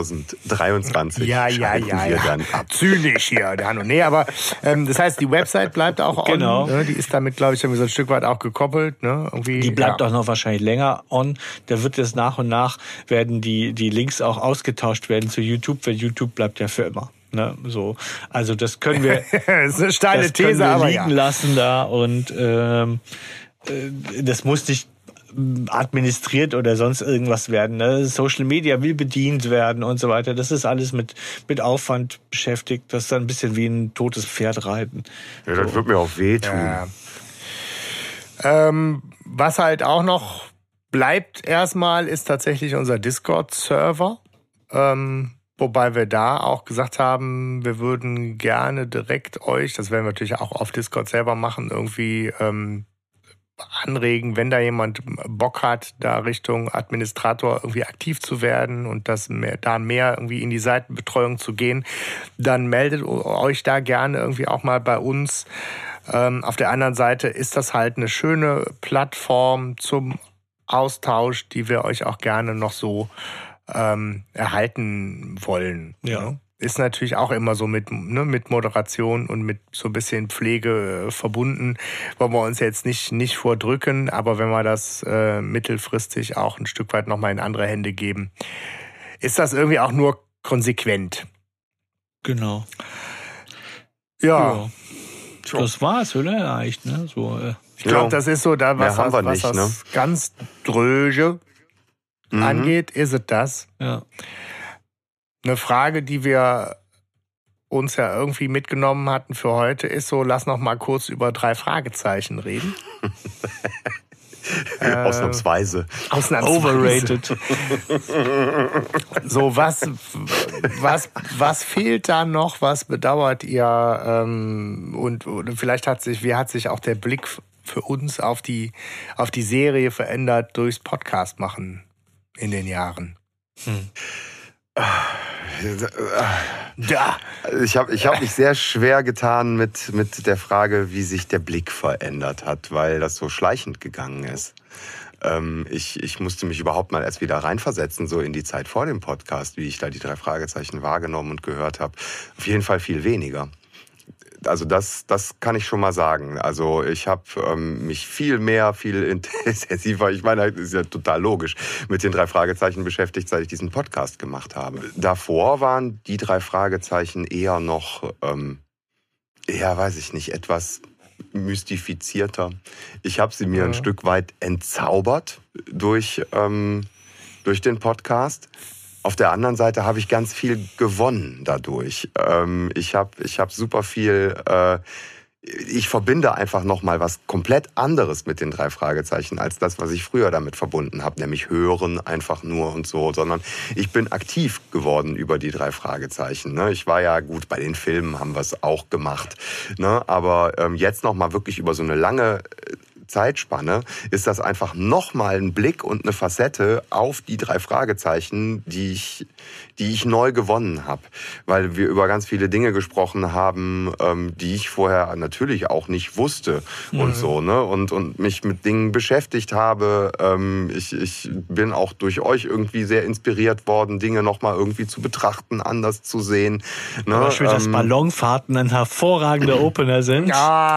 2023. Ja. Zynisch hier, der Hanno. Nee, aber das heißt, die Website bleibt auch on. Genau. Ne? Die ist damit, glaube ich, so ein Stück weit auch gekoppelt. Ne? Irgendwie, die bleibt auch noch wahrscheinlich länger on. Da wird es nach und nach, werden die Links auch ausgetauscht werden zu YouTube, weil YouTube bleibt ja für immer. Ne, so. Also das können wir, das ist eine steile These, aber liegen lassen da und das muss nicht administriert oder sonst irgendwas werden. Ne? Social Media will bedient werden und so weiter. Das ist alles mit Aufwand beschäftigt. Das ist dann ein bisschen wie ein totes Pferd reiten. Ja, das wird mir auch wehtun. Ja. Was halt auch noch bleibt erstmal, ist tatsächlich unser Discord-Server. Wobei wir da auch gesagt haben, wir würden gerne direkt euch, das werden wir natürlich auch auf Discord selber machen, irgendwie anregen, wenn da jemand Bock hat, da Richtung Administrator irgendwie aktiv zu werden und da mehr irgendwie in die Seitenbetreuung zu gehen, dann meldet euch da gerne irgendwie auch mal bei uns. Auf der anderen Seite ist das halt eine schöne Plattform zum Austausch, die wir euch auch gerne noch so erhalten wollen. Ja. Ne? Ist natürlich auch immer so mit Moderation und mit so ein bisschen Pflege verbunden. Wollen wir uns jetzt nicht vordrücken, aber wenn wir das mittelfristig auch ein Stück weit nochmal in andere Hände geben, ist das irgendwie auch nur konsequent. Genau. Ja. Das war's, oder? Eigentlich, ne? So, ich glaube, das ist so da, was das ganz Dröge angeht, ist es das. Ja. Eine Frage, die wir uns ja irgendwie mitgenommen hatten für heute, ist so, lass noch mal kurz über 3 Fragezeichen reden. Ausnahmsweise. Overrated. So, was fehlt da noch? Was bedauert ihr? Und vielleicht wie hat sich auch der Blick für uns auf die Serie verändert durchs Podcast machen in den Jahren? Ja. Ich hab mich sehr schwer getan mit der Frage, wie sich der Blick verändert hat, weil das so schleichend gegangen ist. Ich musste mich überhaupt mal erst wieder reinversetzen, so in die Zeit vor dem Podcast, wie ich da die 3 Fragezeichen wahrgenommen und gehört habe. Auf jeden Fall viel weniger. Also das kann ich schon mal sagen. Also ich habe mich viel intensiver, ich meine, das ist ja total logisch, mit den 3 Fragezeichen beschäftigt, seit ich diesen Podcast gemacht habe. Davor waren die 3 Fragezeichen eher noch, weiß ich nicht, etwas mystifizierter. Ich habe sie mir ein Stück weit entzaubert durch den Podcast. Auf der anderen Seite habe ich ganz viel gewonnen dadurch. Ich hab super viel. Ich verbinde einfach noch mal was komplett anderes mit den 3 Fragezeichen als das, was ich früher damit verbunden habe, nämlich hören einfach nur und so, sondern ich bin aktiv geworden über die 3 Fragezeichen. Ne? Ich war ja gut, bei den Filmen haben wir es auch gemacht, ne? Aber jetzt noch mal wirklich über so eine lange Zeitspanne ist das einfach nochmal ein Blick und eine Facette auf die 3 Fragezeichen, die ich neu gewonnen habe. Weil wir über ganz viele Dinge gesprochen haben, die ich vorher natürlich auch nicht wusste und so, ne? Und mich mit Dingen beschäftigt habe. Ich bin auch durch euch irgendwie sehr inspiriert worden, Dinge nochmal irgendwie zu betrachten, anders zu sehen. Ne? Zum Beispiel, dass Ballonfahrten ein hervorragender Opener sind.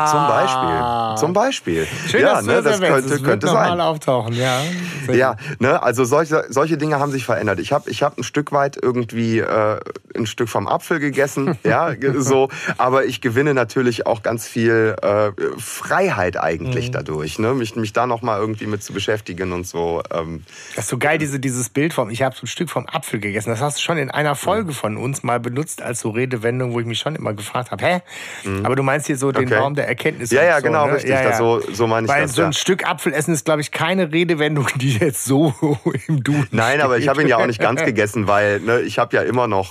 Ja. Zum Beispiel. Schön, Ja, dass das könnte sein. Mal auftauchen, ja. Ja, ne, also solche Dinge haben sich verändert. Ich hab ein Stück weit irgendwie ein Stück vom Apfel gegessen, ja, so, aber ich gewinne natürlich auch ganz viel Freiheit eigentlich dadurch, ne, mich da noch mal irgendwie mit zu beschäftigen und so. Das ist so geil, dieses Bild vom, ich habe so ein Stück vom Apfel gegessen. Das hast du schon in einer Folge von uns mal benutzt als so Redewendung, wo ich mich schon immer gefragt habe, hä? Aber du meinst hier so den Raum der Erkenntnis. Ja, so, genau, ne? richtig. Ja. So meine ich Weil das. So ein Stück Apfel essen ist, glaube ich, keine Redewendung, die jetzt so im Duden Nein, aber steht. ich habe ihn ja auch nicht ganz gegessen, weil ich habe ja immer noch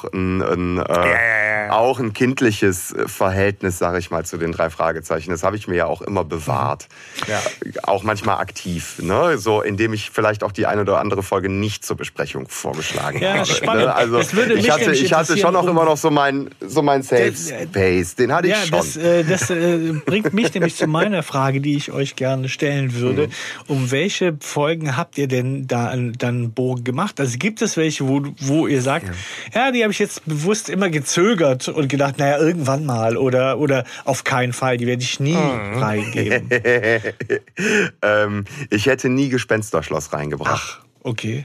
auch ein kindliches Verhältnis, sage ich mal, zu den 3 Fragezeichen. Das habe ich mir ja auch immer bewahrt. Ja. Auch manchmal aktiv, ne? So, indem ich vielleicht auch die eine oder andere Folge nicht zur Besprechung vorgeschlagen habe. Spannend. Ne? Also ich hatte schon auch immer noch so mein Safe Space. Den hatte ich schon. Das bringt mich nämlich zu meiner Frage, die ich euch gerne stellen würde. Um welche Folgen habt ihr denn da dann Bogen gemacht? Also gibt es welche, wo ihr sagt, ja, die habe ich jetzt bewusst immer gezögert und gedacht, naja, irgendwann mal oder auf keinen Fall, die werde ich nie reingeben. Ich hätte nie Gespensterschloss reingebracht. Ach, okay.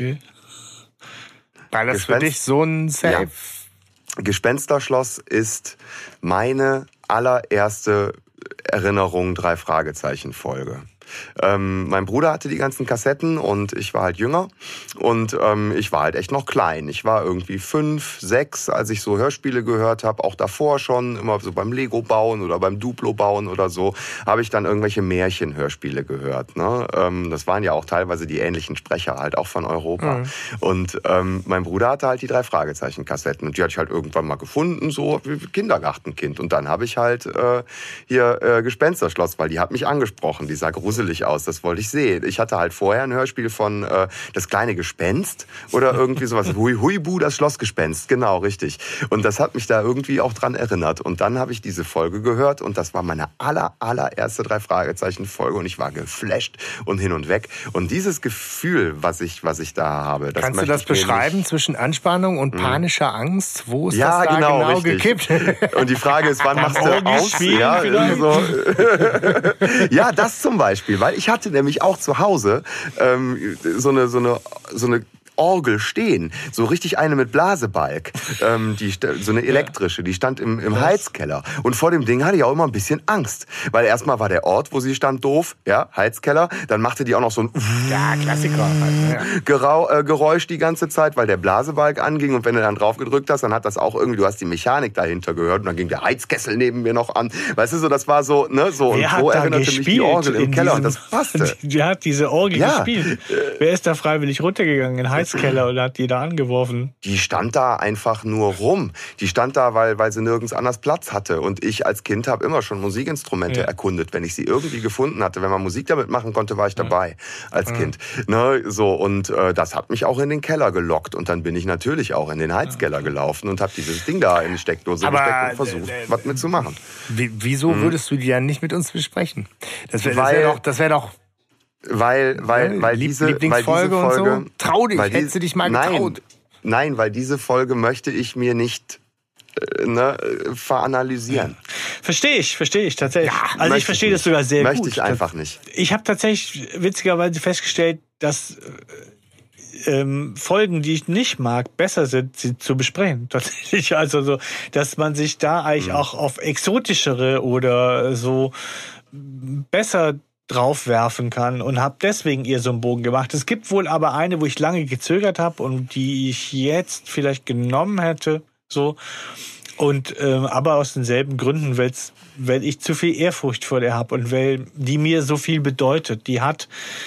Weil das für dich so ein Safe... Ja. Gespensterschloss ist meine allererste Erinnerung 3 Fragezeichen Folge. Mein Bruder hatte die ganzen Kassetten und ich war halt jünger. Und ich war halt echt noch klein. Ich war irgendwie 5, 6, als ich so Hörspiele gehört habe. Auch davor schon, immer so beim Lego bauen oder beim Duplo bauen oder so, habe ich dann irgendwelche Märchenhörspiele gehört. Ne? Das waren ja auch teilweise die ähnlichen Sprecher, halt auch von Europa. Und mein Bruder hatte halt die 3 Fragezeichen-Kassetten. Und die hatte ich halt irgendwann mal gefunden, so wie Kindergartenkind. Und dann habe ich halt Gespensterschloss, weil die hat mich angesprochen. Die sah gruselig aus, das wollte ich sehen. Ich hatte halt vorher ein Hörspiel von Das kleine Gespenst oder irgendwie sowas. Huibu, das Schlossgespenst. Genau, richtig. Und das hat mich da irgendwie auch dran erinnert. Und dann habe ich diese Folge gehört und das war meine allererste 3 Fragezeichen-Folge und ich war geflasht und hin und weg. Und dieses Gefühl, was ich da habe, das kannst du das beschreiben zwischen Anspannung und panischer Angst? Wo ist das da genau gekippt? Und die Frage ist, wann machst du aus? Ja, so. Ja, das zum Beispiel, weil ich hatte nämlich auch zu Hause so eine Orgel stehen, so richtig eine mit Blasebalg, so eine elektrische, die stand im Heizkeller. Und vor dem Ding hatte ich auch immer ein bisschen Angst, weil erstmal war der Ort, wo sie stand, doof, ja, Heizkeller, dann machte die auch noch so ein Klassiker. Geräusch die ganze Zeit, weil der Blasebalg anging und wenn du dann drauf gedrückt hast, dann hat das auch irgendwie, du hast die Mechanik dahinter gehört und dann ging der Heizkessel neben mir noch an. Weißt du, so das war so, ne, so und so erinnerte mich die Orgel im Keller und das passte. Wer hat diese Orgel gespielt? Wer ist da freiwillig runtergegangen in Heizkeller und hat die da angeworfen? Die stand da einfach nur rum. Die stand da, weil sie nirgends anders Platz hatte. Und ich als Kind habe immer schon Musikinstrumente erkundet, wenn ich sie irgendwie gefunden hatte. Wenn man Musik damit machen konnte, war ich dabei als Kind. Ne, so, und das hat mich auch in den Keller gelockt. Und dann bin ich natürlich auch in den Heizkeller gelaufen und habe dieses Ding da in die Steckdose gesteckt und versucht, was mitzumachen. Wieso würdest du die dann nicht mit uns besprechen? Das wäre doch Weil diese Folge und so. Trau dich, hättest du dich mal getraut. Nein, weil diese Folge möchte ich mir nicht veranalysieren. Verstehe ich tatsächlich. Ja, also ich verstehe das sogar sehr gut. Möchte ich einfach nicht. Ich habe tatsächlich witzigerweise festgestellt, dass Folgen, die ich nicht mag, besser sind, sie zu besprechen. Tatsächlich, also so, dass man sich da eigentlich auch auf exotischere oder so besser draufwerfen kann und habe deswegen ihr so einen Bogen gemacht. Es gibt wohl aber eine, wo ich lange gezögert habe und die ich jetzt vielleicht genommen hätte, so, und aber aus denselben Gründen, weil ich zu viel Ehrfurcht vor der habe und weil die mir so viel bedeutet. Die hat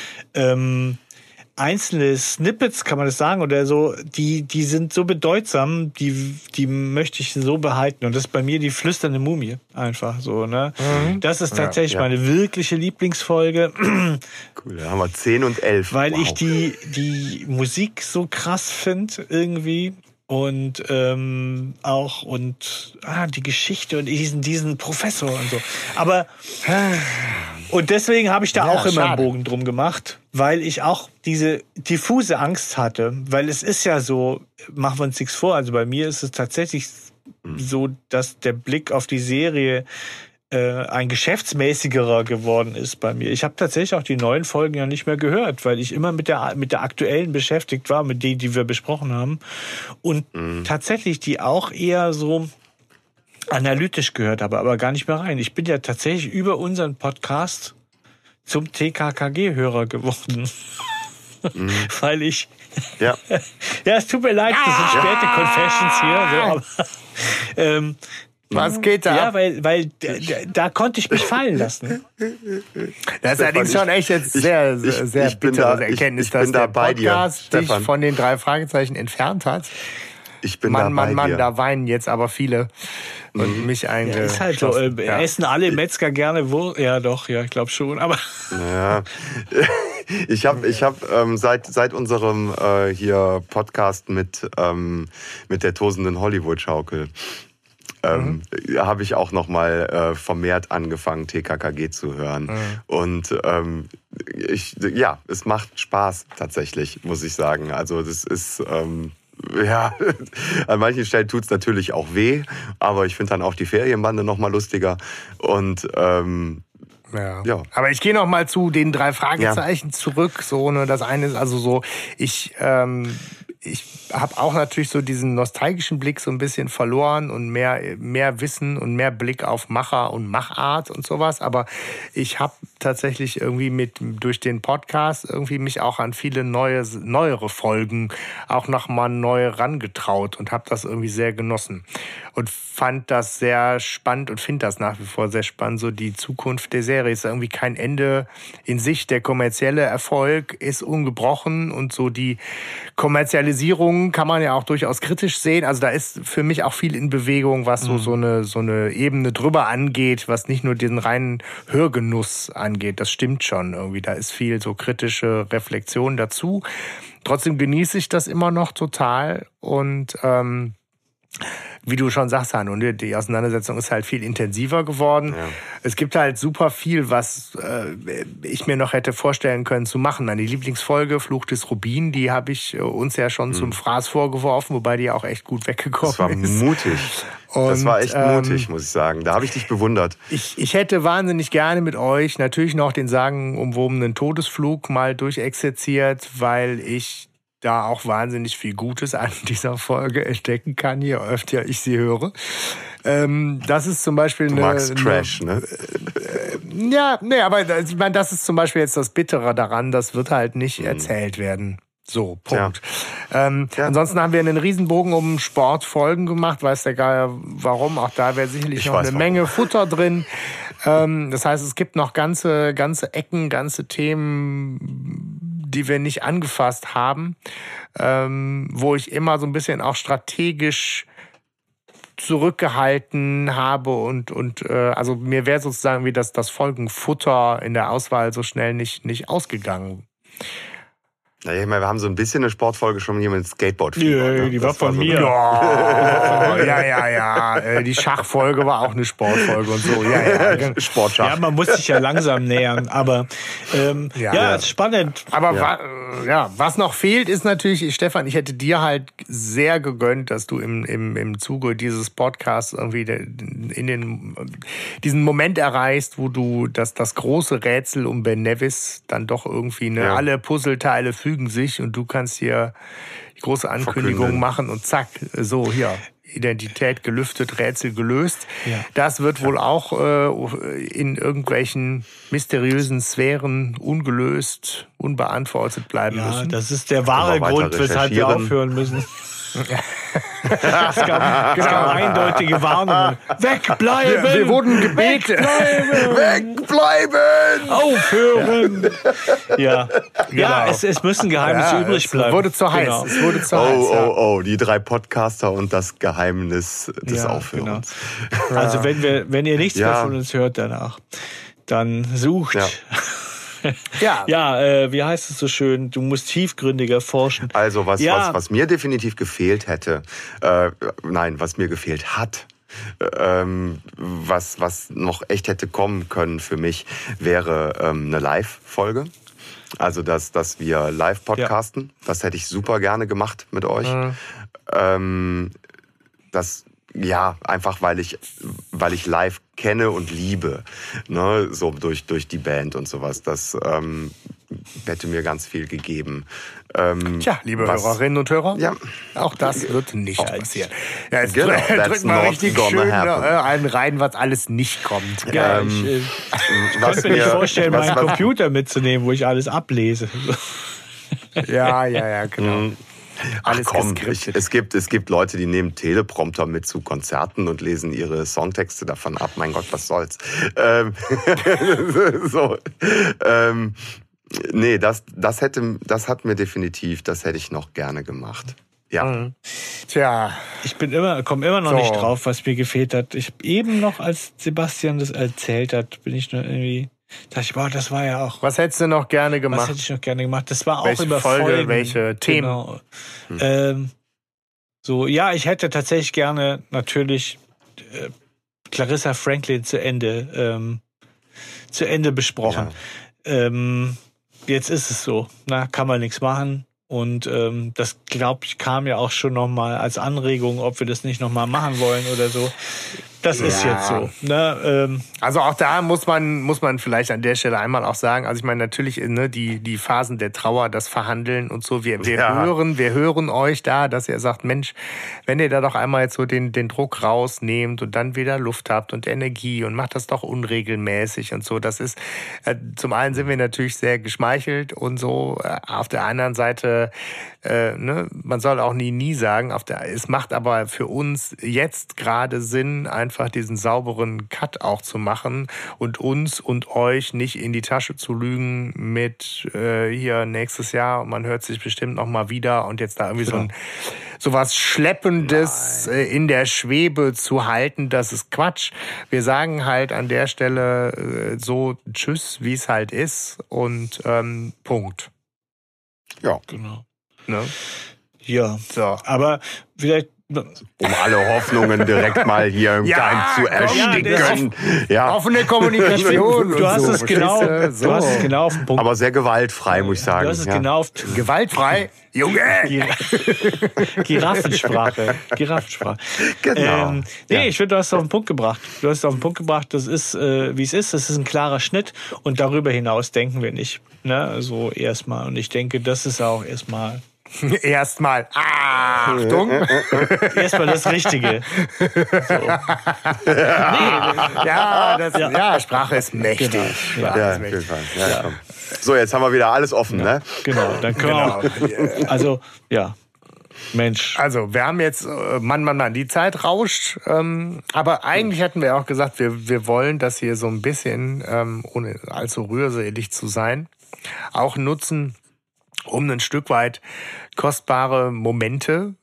einzelne Snippets, kann man das sagen, oder so, die sind so bedeutsam, die möchte ich so behalten. Und das ist bei mir die flüsternde Mumie. Einfach so, ne? Das ist tatsächlich meine wirkliche Lieblingsfolge. Cool, da haben wir 10 und 11. Weil ich die Musik so krass finde, irgendwie. Und auch die Geschichte und diesen Professor und so. Aber und deswegen habe ich da auch immer einen Bogen drum gemacht, weil ich auch diese diffuse Angst hatte. Weil es ist ja so, machen wir uns nichts vor, also bei mir ist es tatsächlich so, dass der Blick auf die Serie ein geschäftsmäßigerer geworden ist bei mir. Ich habe tatsächlich auch die neuen Folgen ja nicht mehr gehört, weil ich immer mit der aktuellen beschäftigt war, mit denen, die wir besprochen haben. Und tatsächlich die auch eher so analytisch gehört habe, aber gar nicht mehr rein. Ich bin ja tatsächlich über unseren Podcast zum TKKG-Hörer geworden. Weil ich... Ja, es tut mir leid, das sind späte Confessions hier. So, aber, was geht da? Ja, weil da konnte ich mich fallen lassen. Das ist allerdings schon echt jetzt sehr bittere Erkenntnis, dass der Podcast dich von den 3 Fragezeichen entfernt hat. Ich bin Mann, da weinen jetzt aber viele und mich eingeschlossen. Ist halt so, essen alle Metzger gerne Wurst? Ja, doch, ja, ich glaube schon, aber... Ja, ich hab seit unserem hier Podcast mit der tosenden Hollywood-Schaukel habe ich auch noch mal vermehrt angefangen, TKKG zu hören. Und es macht Spaß tatsächlich, muss ich sagen. Also das ist... an manchen Stellen tut's natürlich auch weh, aber ich finde dann auch die Ferienbande noch mal lustiger. Und ja. Aber ich gehe noch mal zu den 3 Fragezeichen zurück. So, ne, das eine ist also so, ich habe auch natürlich so diesen nostalgischen Blick so ein bisschen verloren und mehr Wissen und mehr Blick auf Macher und Machart und sowas. Aber ich habe tatsächlich irgendwie durch den Podcast irgendwie mich auch an viele neuere Folgen auch nochmal neu rangetraut und habe das irgendwie sehr genossen. Und fand das sehr spannend und finde das nach wie vor sehr spannend, so die Zukunft der Serie. Ist irgendwie kein Ende in sich. Der kommerzielle Erfolg ist ungebrochen und so die Kommerzialisierung kann man ja auch durchaus kritisch sehen. Also da ist für mich auch viel in Bewegung, was so eine Ebene drüber angeht, was nicht nur diesen reinen Hörgenuss angeht. Das stimmt schon irgendwie. Da ist viel so kritische Reflexion dazu. Trotzdem genieße ich das immer noch total und wie du schon sagst, Hanno, die Auseinandersetzung ist halt viel intensiver geworden. Ja. Es gibt halt super viel, was ich mir noch hätte vorstellen können zu machen. Meine Lieblingsfolge, Fluch des Rubin, die habe ich uns ja schon zum Fraß vorgeworfen, wobei die auch echt gut weggekommen ist. Das war mutig. Und, das war echt mutig, muss ich sagen. Da habe ich dich bewundert. Ich hätte wahnsinnig gerne mit euch natürlich noch den sagenumwobenen Todesflug mal durchexerziert, weil ich da auch wahnsinnig viel Gutes an dieser Folge entdecken kann, je öfter ich sie höre. Das ist zum Beispiel du magst Trash, ne? Ja, nee, aber ich meine, das ist zum Beispiel jetzt das Bittere daran, das wird halt nicht erzählt werden. So, Punkt. Ja. Ansonsten haben wir einen Riesenbogen um Sportfolgen gemacht, weiß der Geier warum. Auch da wäre sicherlich noch eine Menge Futter drin. Das heißt, es gibt noch ganze Ecken, ganze Themen, die wir nicht angefasst haben, wo ich immer so ein bisschen auch strategisch zurückgehalten habe und also mir wäre sozusagen wie das Folgenfutter in der Auswahl so schnell nicht ausgegangen. Ja, ich meine, wir haben so ein bisschen eine Sportfolge schon hier mit Skateboard. Ja, die war von mir. Ja. Die Schachfolge war auch eine Sportfolge und so. Ja. Sportschach. Ja, man muss sich ja langsam nähern. Aber ist spannend. Aber was noch fehlt, ist natürlich, Stefan, ich hätte dir halt sehr gegönnt, dass du im Zuge dieses Podcasts irgendwie diesen Moment erreichst, wo du das große Rätsel um Ben Nevis dann doch irgendwie alle Puzzleteile fügen sich und du kannst hier die große Ankündigung machen und zack, so hier, Identität gelüftet, Rätsel gelöst. Ja. Das wird wohl auch in irgendwelchen mysteriösen Sphären ungelöst, unbeantwortet bleiben müssen. Ja, das ist der wahre Grund, weshalb wir aufhören müssen. Es gab eindeutige Warnungen. Wegbleiben! Wir wurden gebeten. Wegbleiben! Aufhören! Ja, es müssen Geheimnisse übrig bleiben. Es wurde zu heiß. Genau. Es wurde zu heiß. Die 3 Podcaster und das Geheimnis des Aufhörens. Genau. Also wenn ihr nichts mehr von uns hört danach, dann sucht... Ja. Wie heißt es so schön? Du musst tiefgründiger forschen. Also was mir definitiv gefehlt hätte, was mir gefehlt hat, was noch echt hätte kommen können für mich, wäre eine Live-Folge. Also dass wir live podcasten. Ja. Das hätte ich super gerne gemacht mit euch. Einfach weil ich live kenne und liebe, ne, so durch die Band und sowas. Das hätte mir ganz viel gegeben. Liebe Hörerinnen und Hörer, auch das wird nicht passieren. Ja, jetzt drück mal richtig schön einen rein, was alles nicht kommt. Ja, ich kann mir nicht vorstellen, meinen Computer mitzunehmen, wo ich alles ablese. Ja, genau. Alles es gibt Leute, die nehmen Teleprompter mit zu Konzerten und lesen ihre Songtexte davon ab. Mein Gott, was soll's? Nee, das hätte ich noch gerne gemacht. Ja. Tja. Ich komme immer noch nicht drauf, was mir gefehlt hat. Ich eben noch, als Sebastian das erzählt hat, bin ich nur irgendwie... dachte ich, das war ja auch... Was hättest du noch gerne gemacht? Was hätte ich noch gerne gemacht? Das war auch welche über Folge, Folgen. Welche Themen? Genau. Ich hätte tatsächlich gerne natürlich Clarissa Franklin zu Ende besprochen. Ja. Jetzt ist es so. Kann man nichts machen. Und das, glaube ich, kam ja auch schon nochmal als Anregung, ob wir das nicht nochmal machen wollen oder so. Das ist jetzt so. Ne? Also auch da muss man vielleicht an der Stelle einmal auch sagen, also ich meine natürlich die Phasen der Trauer, das Verhandeln und so, wir hören euch da, dass ihr sagt, Mensch, wenn ihr da doch einmal jetzt so den Druck rausnehmt und dann wieder Luft habt und Energie und macht das doch unregelmäßig und so, das ist, zum einen sind wir natürlich sehr geschmeichelt und so, auf der anderen Seite, man soll auch nie sagen, es macht aber für uns jetzt gerade Sinn, einfach diesen sauberen Cut auch zu machen und uns und euch nicht in die Tasche zu lügen mit hier nächstes Jahr, man hört sich bestimmt noch mal wieder und jetzt da irgendwie so was Schleppendes in der Schwebe zu halten, das ist Quatsch. Wir sagen halt an der Stelle so Tschüss, wie es halt ist und Punkt. Ja. Genau. Ne? Ja, so. Aber vielleicht... Um alle Hoffnungen direkt mal hier im Keim zu ersticken. Ja. Offene Kommunikation. Du hast es genau auf den Punkt. Aber sehr gewaltfrei, muss ich sagen. Du hast es genau auf gewaltfrei, Junge! Giraffensprache. Genau. Ich finde, du hast es auf den Punkt gebracht. Das ist, wie es ist. Das ist ein klarer Schnitt. Und darüber hinaus denken wir nicht. Ne? So erstmal. Und ich denke, das ist auch erstmal... Erstmal. Achtung! Erstmal das Richtige. So. Sprache ist mächtig. Genau. Ja, auf jeden Fall. Ja. So, jetzt haben wir wieder alles offen, ne? Genau, dann können wir auch. Also, ja. Mensch. Also, wir haben jetzt, Mann, die Zeit rauscht. Aber eigentlich hatten wir auch gesagt, wir wollen das hier so ein bisschen, ohne allzu rührselig zu sein, auch nutzen, um ein Stück weit kostbare Momente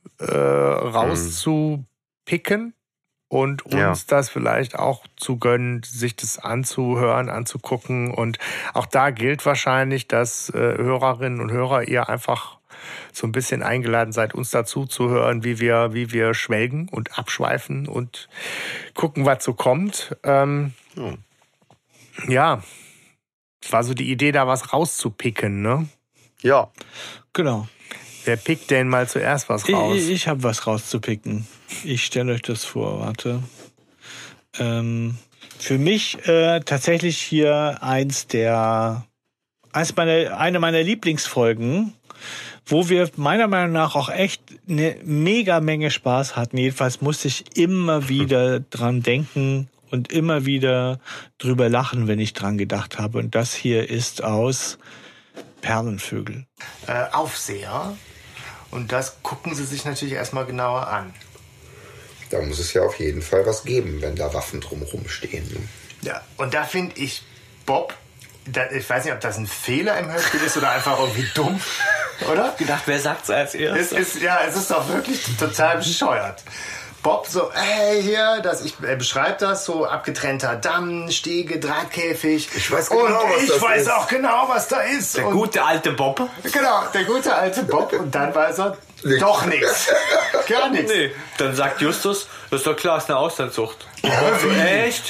rauszupicken und uns das vielleicht auch zu gönnen, sich das anzuhören, anzugucken. Und auch da gilt wahrscheinlich, dass Hörerinnen und Hörer ihr einfach so ein bisschen eingeladen seid, uns dazu zu hören, wie wir schwelgen und abschweifen und gucken, was so kommt. Ja, es war so die Idee, da was rauszupicken, ne? Ja. Genau. Wer pickt denn mal zuerst was raus? Ich habe was rauszupicken. Ich stelle euch das vor, warte. Für mich tatsächlich hier eine meiner Lieblingsfolgen, wo wir meiner Meinung nach auch echt eine mega Menge Spaß hatten. Jedenfalls musste ich immer wieder dran denken und immer wieder drüber lachen, wenn ich dran gedacht habe. Und das hier ist aus Perlenvögel. Aufseher. Und das gucken Sie sich natürlich erstmal genauer an. Da muss es ja auf jeden Fall was geben, wenn da Waffen drumherum stehen. Ne? Ja, und da finde ich Bob, ich weiß nicht, ob das ein Fehler im Hörspiel ist oder einfach irgendwie dumm, oder? Gedacht, wer sagt's als erstes? Es ist doch wirklich total bescheuert. Bob so, hey, hier, er beschreibt das, so abgetrennter Damm, Stege, Drahtkäfig. Ich weiß genau, was das ist. Ich weiß auch genau, was da ist. Der gute alte Bob. Genau, der gute alte Bob. Und dann weiß er, doch nichts. Gar nichts. Nee, dann sagt Justus, das ist doch klar, ist eine Auslandszucht. Echt?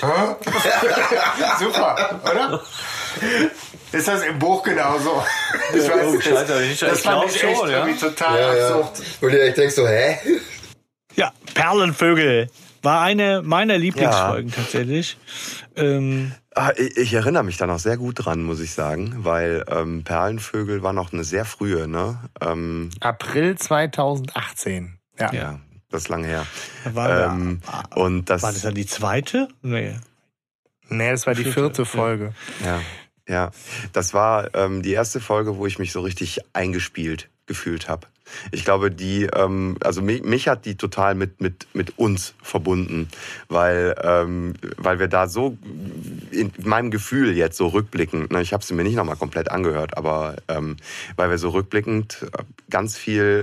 Super, oder? Ist das im Buch genauso? Ich weiß nicht. Das fand ich echt irgendwie total absurd. Und ich denke so, hä? Ja, Perlenvögel war eine meiner Lieblingsfolgen tatsächlich. Ich erinnere mich da noch sehr gut dran, muss ich sagen, weil Perlenvögel war noch eine sehr frühe, ne? April 2018. Ja, das ist lange her. Und war das dann die zweite? Nee, das war die 4. Folge. Ja. Das war die erste Folge, wo ich mich so richtig eingespielt gefühlt habe. Ich glaube, also mich hat die total mit uns verbunden, weil wir da so in meinem Gefühl jetzt so rückblickend, ne, ich habe sie mir nicht nochmal komplett angehört, aber weil wir so rückblickend ganz viel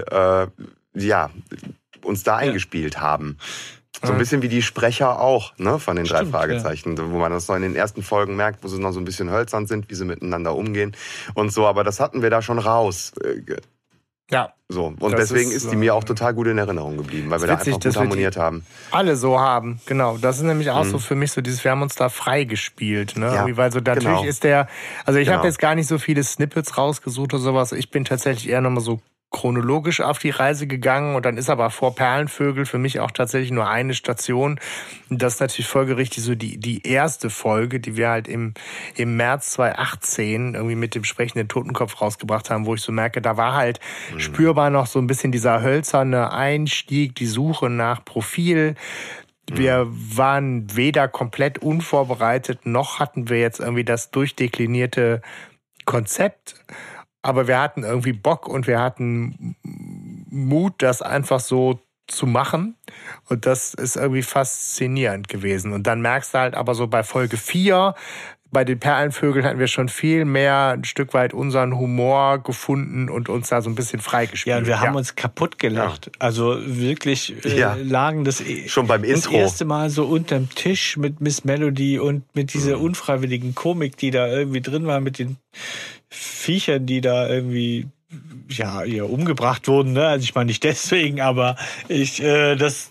uns da eingespielt haben. So ein bisschen wie die Sprecher auch, ne, von den 3 Fragezeichen, wo man das noch in den ersten Folgen merkt, wo sie noch so ein bisschen hölzern sind, wie sie miteinander umgehen und so, aber das hatten wir da schon raus. Ja. So, und deswegen ist die mir auch total gut in Erinnerung geblieben, weil wir da einfach gut harmoniert haben. Alle so haben, genau. Das ist nämlich auch so für mich so wir haben uns da freigespielt, ne? Ja, weil so natürlich ist ich habe jetzt gar nicht so viele Snippets rausgesucht oder sowas. Ich bin tatsächlich eher nochmal so chronologisch auf die Reise gegangen und dann ist aber vor Perlenvögel für mich auch tatsächlich nur eine Station. Und das ist natürlich folgerichtig so die erste Folge, die wir halt im März 2018 irgendwie mit dem sprechenden Totenkopf rausgebracht haben, wo ich so merke, da war halt spürbar noch so ein bisschen dieser hölzerne Einstieg, die Suche nach Profil. Wir waren weder komplett unvorbereitet, noch hatten wir jetzt irgendwie das durchdeklinierte Konzept. Aber wir hatten irgendwie Bock und wir hatten Mut, das einfach so zu machen. Und das ist irgendwie faszinierend gewesen. Und dann merkst du halt aber so bei Folge 4, bei den Perlenvögeln hatten wir schon viel mehr ein Stück weit unseren Humor gefunden und uns da so ein bisschen freigespielt. Ja, und wir haben uns kaputt gelacht. Ja. Also wirklich lagen das schon beim Intro. Das erste Mal so unterm Tisch mit Miss Melody und mit dieser unfreiwilligen Komik, die da irgendwie drin war, mit den Viechern, die da irgendwie umgebracht wurden, ne? Also ich meine nicht deswegen, aber das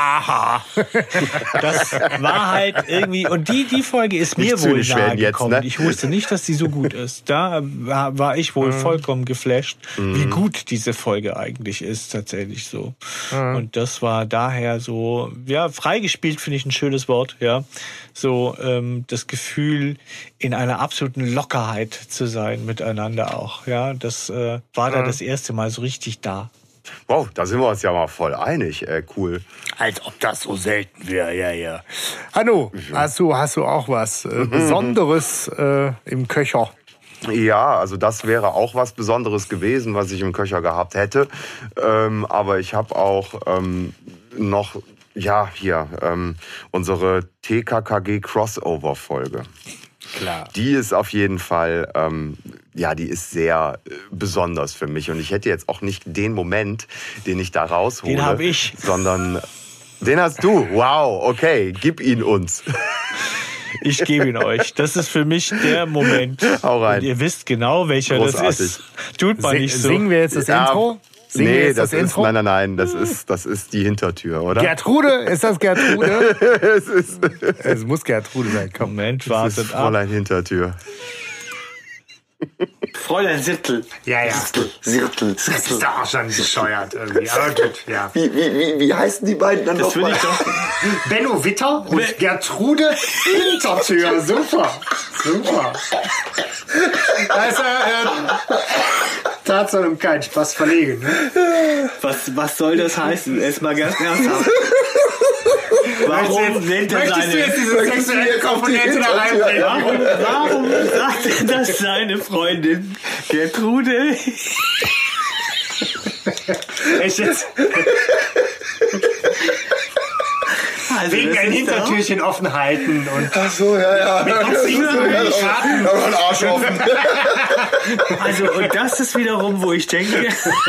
war halt irgendwie, und die Folge ist mir wohl nahe gekommen. Jetzt, ne? Ich wusste nicht, dass die so gut ist. Da war ich wohl vollkommen geflasht, wie gut diese Folge eigentlich ist, tatsächlich so. Und das war daher so, freigespielt finde ich ein schönes Wort, ja. So das Gefühl, in einer absoluten Lockerheit zu sein miteinander auch, ja. Das war da das erste Mal so richtig da. Wow, da sind wir uns ja mal voll einig. Cool. Als ob das so selten wäre, ja. Hanno, hast du auch was Besonderes im Köcher? Ja, also das wäre auch was Besonderes gewesen, was ich im Köcher gehabt hätte. Aber ich habe auch noch unsere TKKG Crossover-Folge. Klar. Die ist auf jeden Fall, die ist sehr besonders für mich. Und ich hätte jetzt auch nicht den Moment, den ich da raushole. Den habe ich. Sondern den hast du. Wow, okay, gib ihn uns. Ich gebe ihn euch. Das ist für mich der Moment. Hau rein. Und ihr wisst genau, welcher das ist. Tut man nicht so. Singen wir jetzt das Intro? Nee, das ist, nein, das ist die Hintertür, oder? Gertrude? Ist das Gertrude? Es muss Gertrude sein, komm. Moment, wartet ab. Fräulein Hintertür. Fräulein Sirtel. Ja. Sirtel. Das ist doch auch schon bescheuert irgendwie. Aber gut, ja. Wie heißen die beiden dann Das will ich doch. Benno Witter und Gertrude Hintertür. Super. Also, Tatsache und kein Spaß verlegen. Ne? Was soll das heißen? Erstmal ganz ernsthaft. Warum nennt er Möchtest du jetzt diese sexuelle Komponente da reinbringen? Warum sagt er das seine Freundin Gertrude? Echt jetzt? Also wegen ein Hintertürchen offen halten und. Ach so, ja. Mit Schaden. Aber ein Arsch offen. Also, und das ist wiederum, wo ich denke.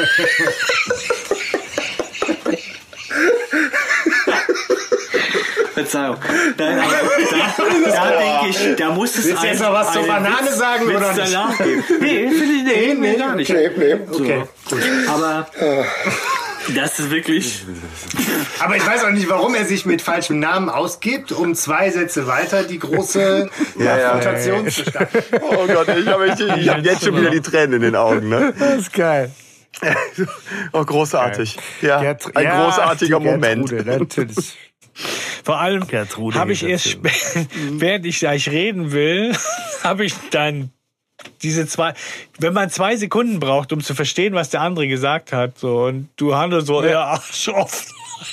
Verzeihung. Nein, aber da denke ich, da muss es. Willst du jetzt noch was zur Banane sagen oder nicht? Danach geben? Nee, finde ich, nee, gar nicht. Nee. Okay. So. Aber das ist wirklich. Aber ich weiß auch nicht, warum er sich mit falschem Namen ausgibt, um 2 Sätze weiter die große Konfrontation zu starten. Oh Gott, ich hab jetzt schon wieder die Tränen in den Augen, ne? Das ist geil. Oh, großartig. Ja, ein großartiger Moment. Natürlich. Vor allem habe ich erst, während ich gleich reden will, habe ich dann diese 2, wenn man 2 Sekunden braucht, um zu verstehen, was der andere gesagt hat, so, und du handelst so, Arsch offen.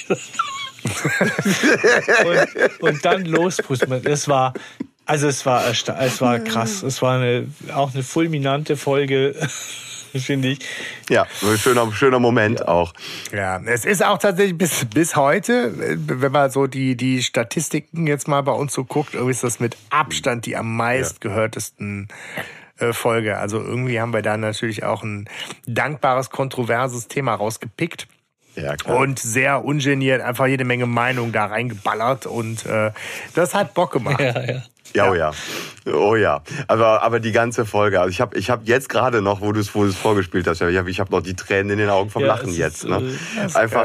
und dann lospusten. Es war krass. Es war auch eine fulminante Folge. Finde ich. Ja, ein schöner Moment auch. Ja, es ist auch tatsächlich bis heute, wenn man so die Statistiken jetzt mal bei uns so guckt, irgendwie ist das mit Abstand die am meistgehörtesten Folge. Also irgendwie haben wir da natürlich auch ein dankbares, kontroverses Thema rausgepickt. Ja, klar. Und sehr ungeniert einfach jede Menge Meinung da reingeballert und das hat Bock gemacht. Ja. Oh ja. Aber die ganze Folge. Also ich hab jetzt gerade noch, wo du es vorgespielt hast, ich habe noch die Tränen in den Augen vom Lachen jetzt. Ne? Einfach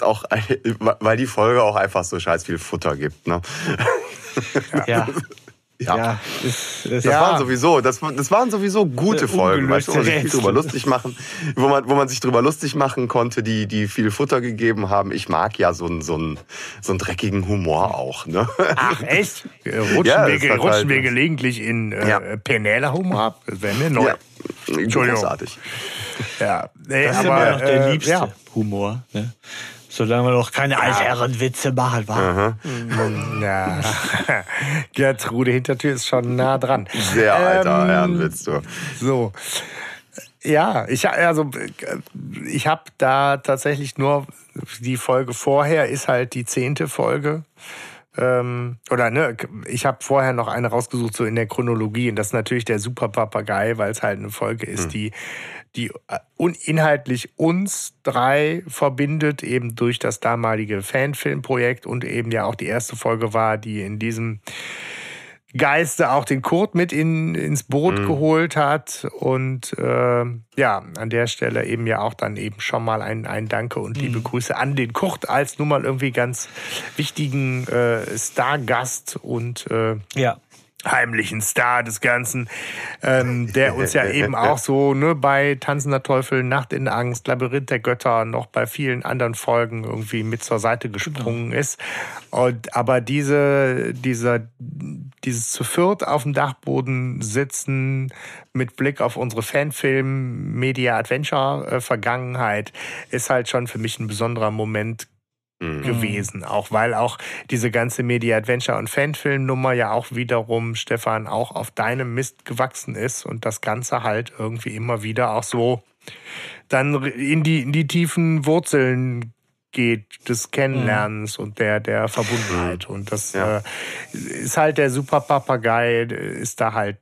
weil die Folge auch einfach so scheiß viel Futter gibt. Ne? Ja. Ja. Das Das waren sowieso gute Folgen, weißt du, wo man sich viel drüber lustig machen, wo man sich drüber lustig machen konnte, die viel Futter gegeben haben. Ich mag ja so einen dreckigen Humor auch, ne? Ach, echt? Rutschen wir gelegentlich in Penela-Humor ab? Das wäre mir neu. Ja. Entschuldigung. Großartig. Ja. Das ist immer noch der liebste Humor, ne? Solange wir noch keine Altherrenwitze machen, wa? Ja. Gertrude Hintertür ist schon nah dran. Sehr alter Herrenwitz, du. So. Ja, ich habe da tatsächlich nur die Folge vorher, ist halt die 10. Folge. Ich habe vorher noch eine rausgesucht, so in der Chronologie. Und das ist natürlich der Super Papagei, weil es halt eine Folge ist, die inhaltlich uns 3 verbindet, eben durch das damalige Fanfilmprojekt und eben ja auch die erste Folge war, die in diesem Geiste auch den Kurt mit ins Boot geholt hat. Und an der Stelle eben ja auch dann eben schon mal ein Danke und liebe Grüße an den Kurt als nun mal irgendwie ganz wichtigen Stargast und heimlichen Star des Ganzen, der uns ja eben auch so bei Tanzender Teufel, Nacht in Angst, Labyrinth der Götter, noch bei vielen anderen Folgen irgendwie mit zur Seite gesprungen ist. Aber dieses zu viert auf dem Dachboden sitzen mit Blick auf unsere Fanfilm-Media-Adventure-Vergangenheit ist halt schon für mich ein besonderer Moment gewesen. Auch weil auch diese ganze Media-Adventure- und Fanfilm-Nummer ja auch wiederum, Stefan, auch auf deinem Mist gewachsen ist und das Ganze halt irgendwie immer wieder auch so dann in die tiefen Wurzeln geht des Kennenlernens und der Verbundenheit. Und das ist halt der Super Papagei, ist da halt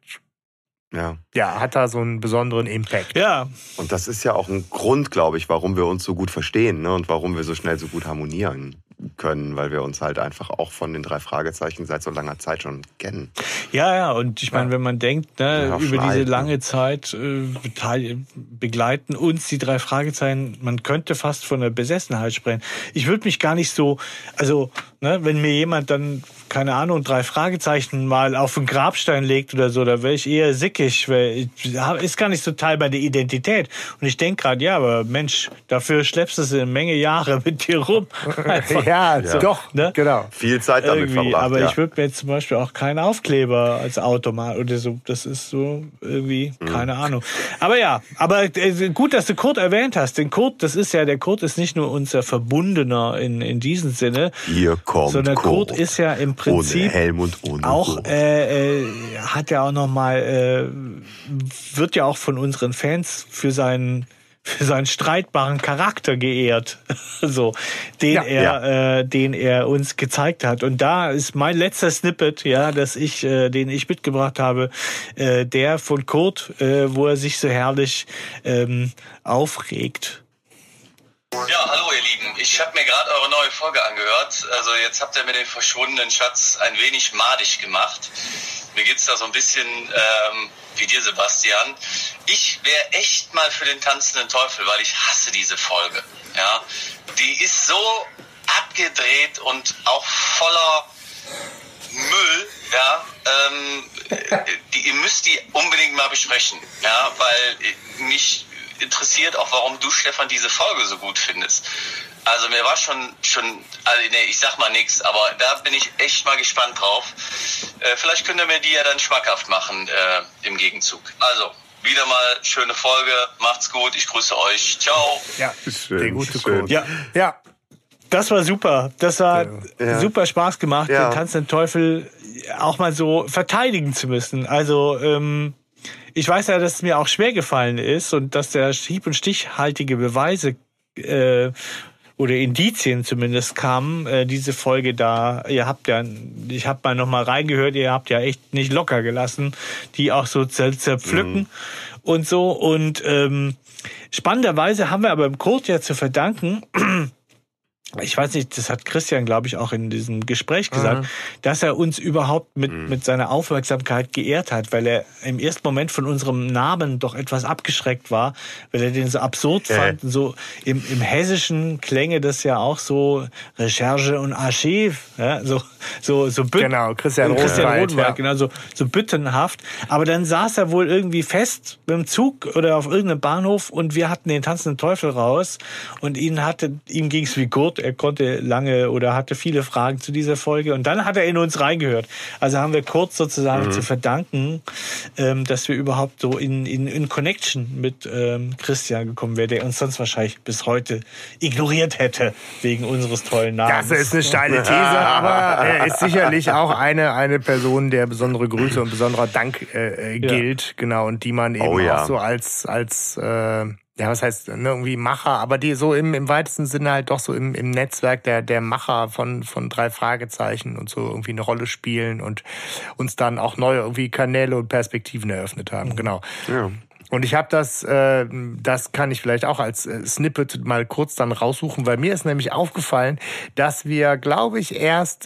hat da so einen besonderen Impact. Ja. Und das ist ja auch ein Grund, glaube ich, warum wir uns so gut verstehen, ne? Und warum wir so schnell so gut harmonieren können, weil wir uns halt einfach auch von den 3 Fragezeichen seit so langer Zeit schon kennen. Ja, und ich meine, wenn man denkt, über diese lange Zeit begleiten uns die 3 Fragezeichen, man könnte fast von der Besessenheit sprechen. Ich würde mich gar nicht so, wenn mir jemand dann, keine Ahnung, 3 Fragezeichen mal auf den Grabstein legt oder so, da wäre ich eher sickig, weil ist gar nicht so Teil meiner Identität. Und ich denke gerade, aber Mensch, dafür schleppst du eine Menge Jahre mit dir rum. Doch, ne? Genau. Viel Zeit damit verbracht. Aber ich würde mir jetzt zum Beispiel auch keinen Aufkleber als Automat oder so, das ist so irgendwie, keine Ahnung. Aber gut, dass du Kurt erwähnt hast. Der Kurt ist nicht nur unser Verbundener in diesem Sinne, sondern Kurt ist ja im Prinzip ohne Helm und ohne auch, hat ja auch nochmal, wird ja auch von unseren Fans für seinen streitbaren Charakter geehrt, den er uns gezeigt hat. Und da ist mein letzter Snippet, den ich mitgebracht habe, der von Kurt, wo er sich so herrlich aufregt. Ja, hallo ihr Lieben. Ich habe mir gerade eure neue Folge angehört. Also jetzt habt ihr mir den verschwundenen Schatz ein wenig madig gemacht. Mir geht's da so ein bisschen wie dir, Sebastian. Ich wäre echt mal für den tanzenden Teufel, weil ich hasse diese Folge. Ja, die ist so abgedreht und auch voller Müll. Ja, ihr müsst die unbedingt mal besprechen. Ja, weil mich interessiert auch, warum du, Stefan, diese Folge so gut findest. Also mir war ich sag mal nichts, aber da bin ich echt mal gespannt drauf. Vielleicht könnt ihr mir die ja dann schmackhaft machen im Gegenzug. Also, wieder mal schöne Folge, macht's gut, ich grüße euch, ciao. Ja, der gute schön. Kurt. Ja. Das war super. Das hat super Spaß gemacht, den tanzenden Teufel auch mal so verteidigen zu müssen. Also, ich weiß ja, dass es mir auch schwer gefallen ist und dass der hieb- und stichhaltige Beweise oder Indizien zumindest kamen, diese Folge da. Ich habe mal noch mal reingehört, ihr habt ja echt nicht locker gelassen, die auch so zerpflücken und so. Und spannenderweise haben wir aber im Kurt ja zu verdanken, ich weiß nicht, das hat Christian, glaube ich, auch in diesem Gespräch gesagt, dass er uns überhaupt mit seiner Aufmerksamkeit geehrt hat, weil er im ersten Moment von unserem Namen doch etwas abgeschreckt war, weil er den so absurd fand. Und so im Hessischen klänge das ja auch so Recherche und Archiv, ja, so genau, Christian Rodenwald, ja. Genau, so büttenhaft. Aber dann saß er wohl irgendwie fest mit dem Zug oder auf irgendeinem Bahnhof und wir hatten den tanzenden Teufel raus und ihm ging's wie Gurt. Er konnte lange oder hatte viele Fragen zu dieser Folge und dann hat er in uns reingehört. Also haben wir Kurt sozusagen zu verdanken, dass wir überhaupt so in Connection mit Christian gekommen wären, der uns sonst wahrscheinlich bis heute ignoriert hätte wegen unseres tollen Namens. Das ist eine steile These, aber er ist sicherlich auch eine Person, der besondere Grüße und besonderer Dank gilt, genau, und die man eben auch so als ja, was heißt irgendwie Macher, aber die so im weitesten Sinne halt doch so im Netzwerk der Macher von 3 Fragezeichen und so irgendwie eine Rolle spielen und uns dann auch neue irgendwie Kanäle und Perspektiven eröffnet haben, genau. Ja. Und ich habe das kann ich vielleicht auch als Snippet mal kurz dann raussuchen, weil mir ist nämlich aufgefallen, dass wir, glaube ich, erst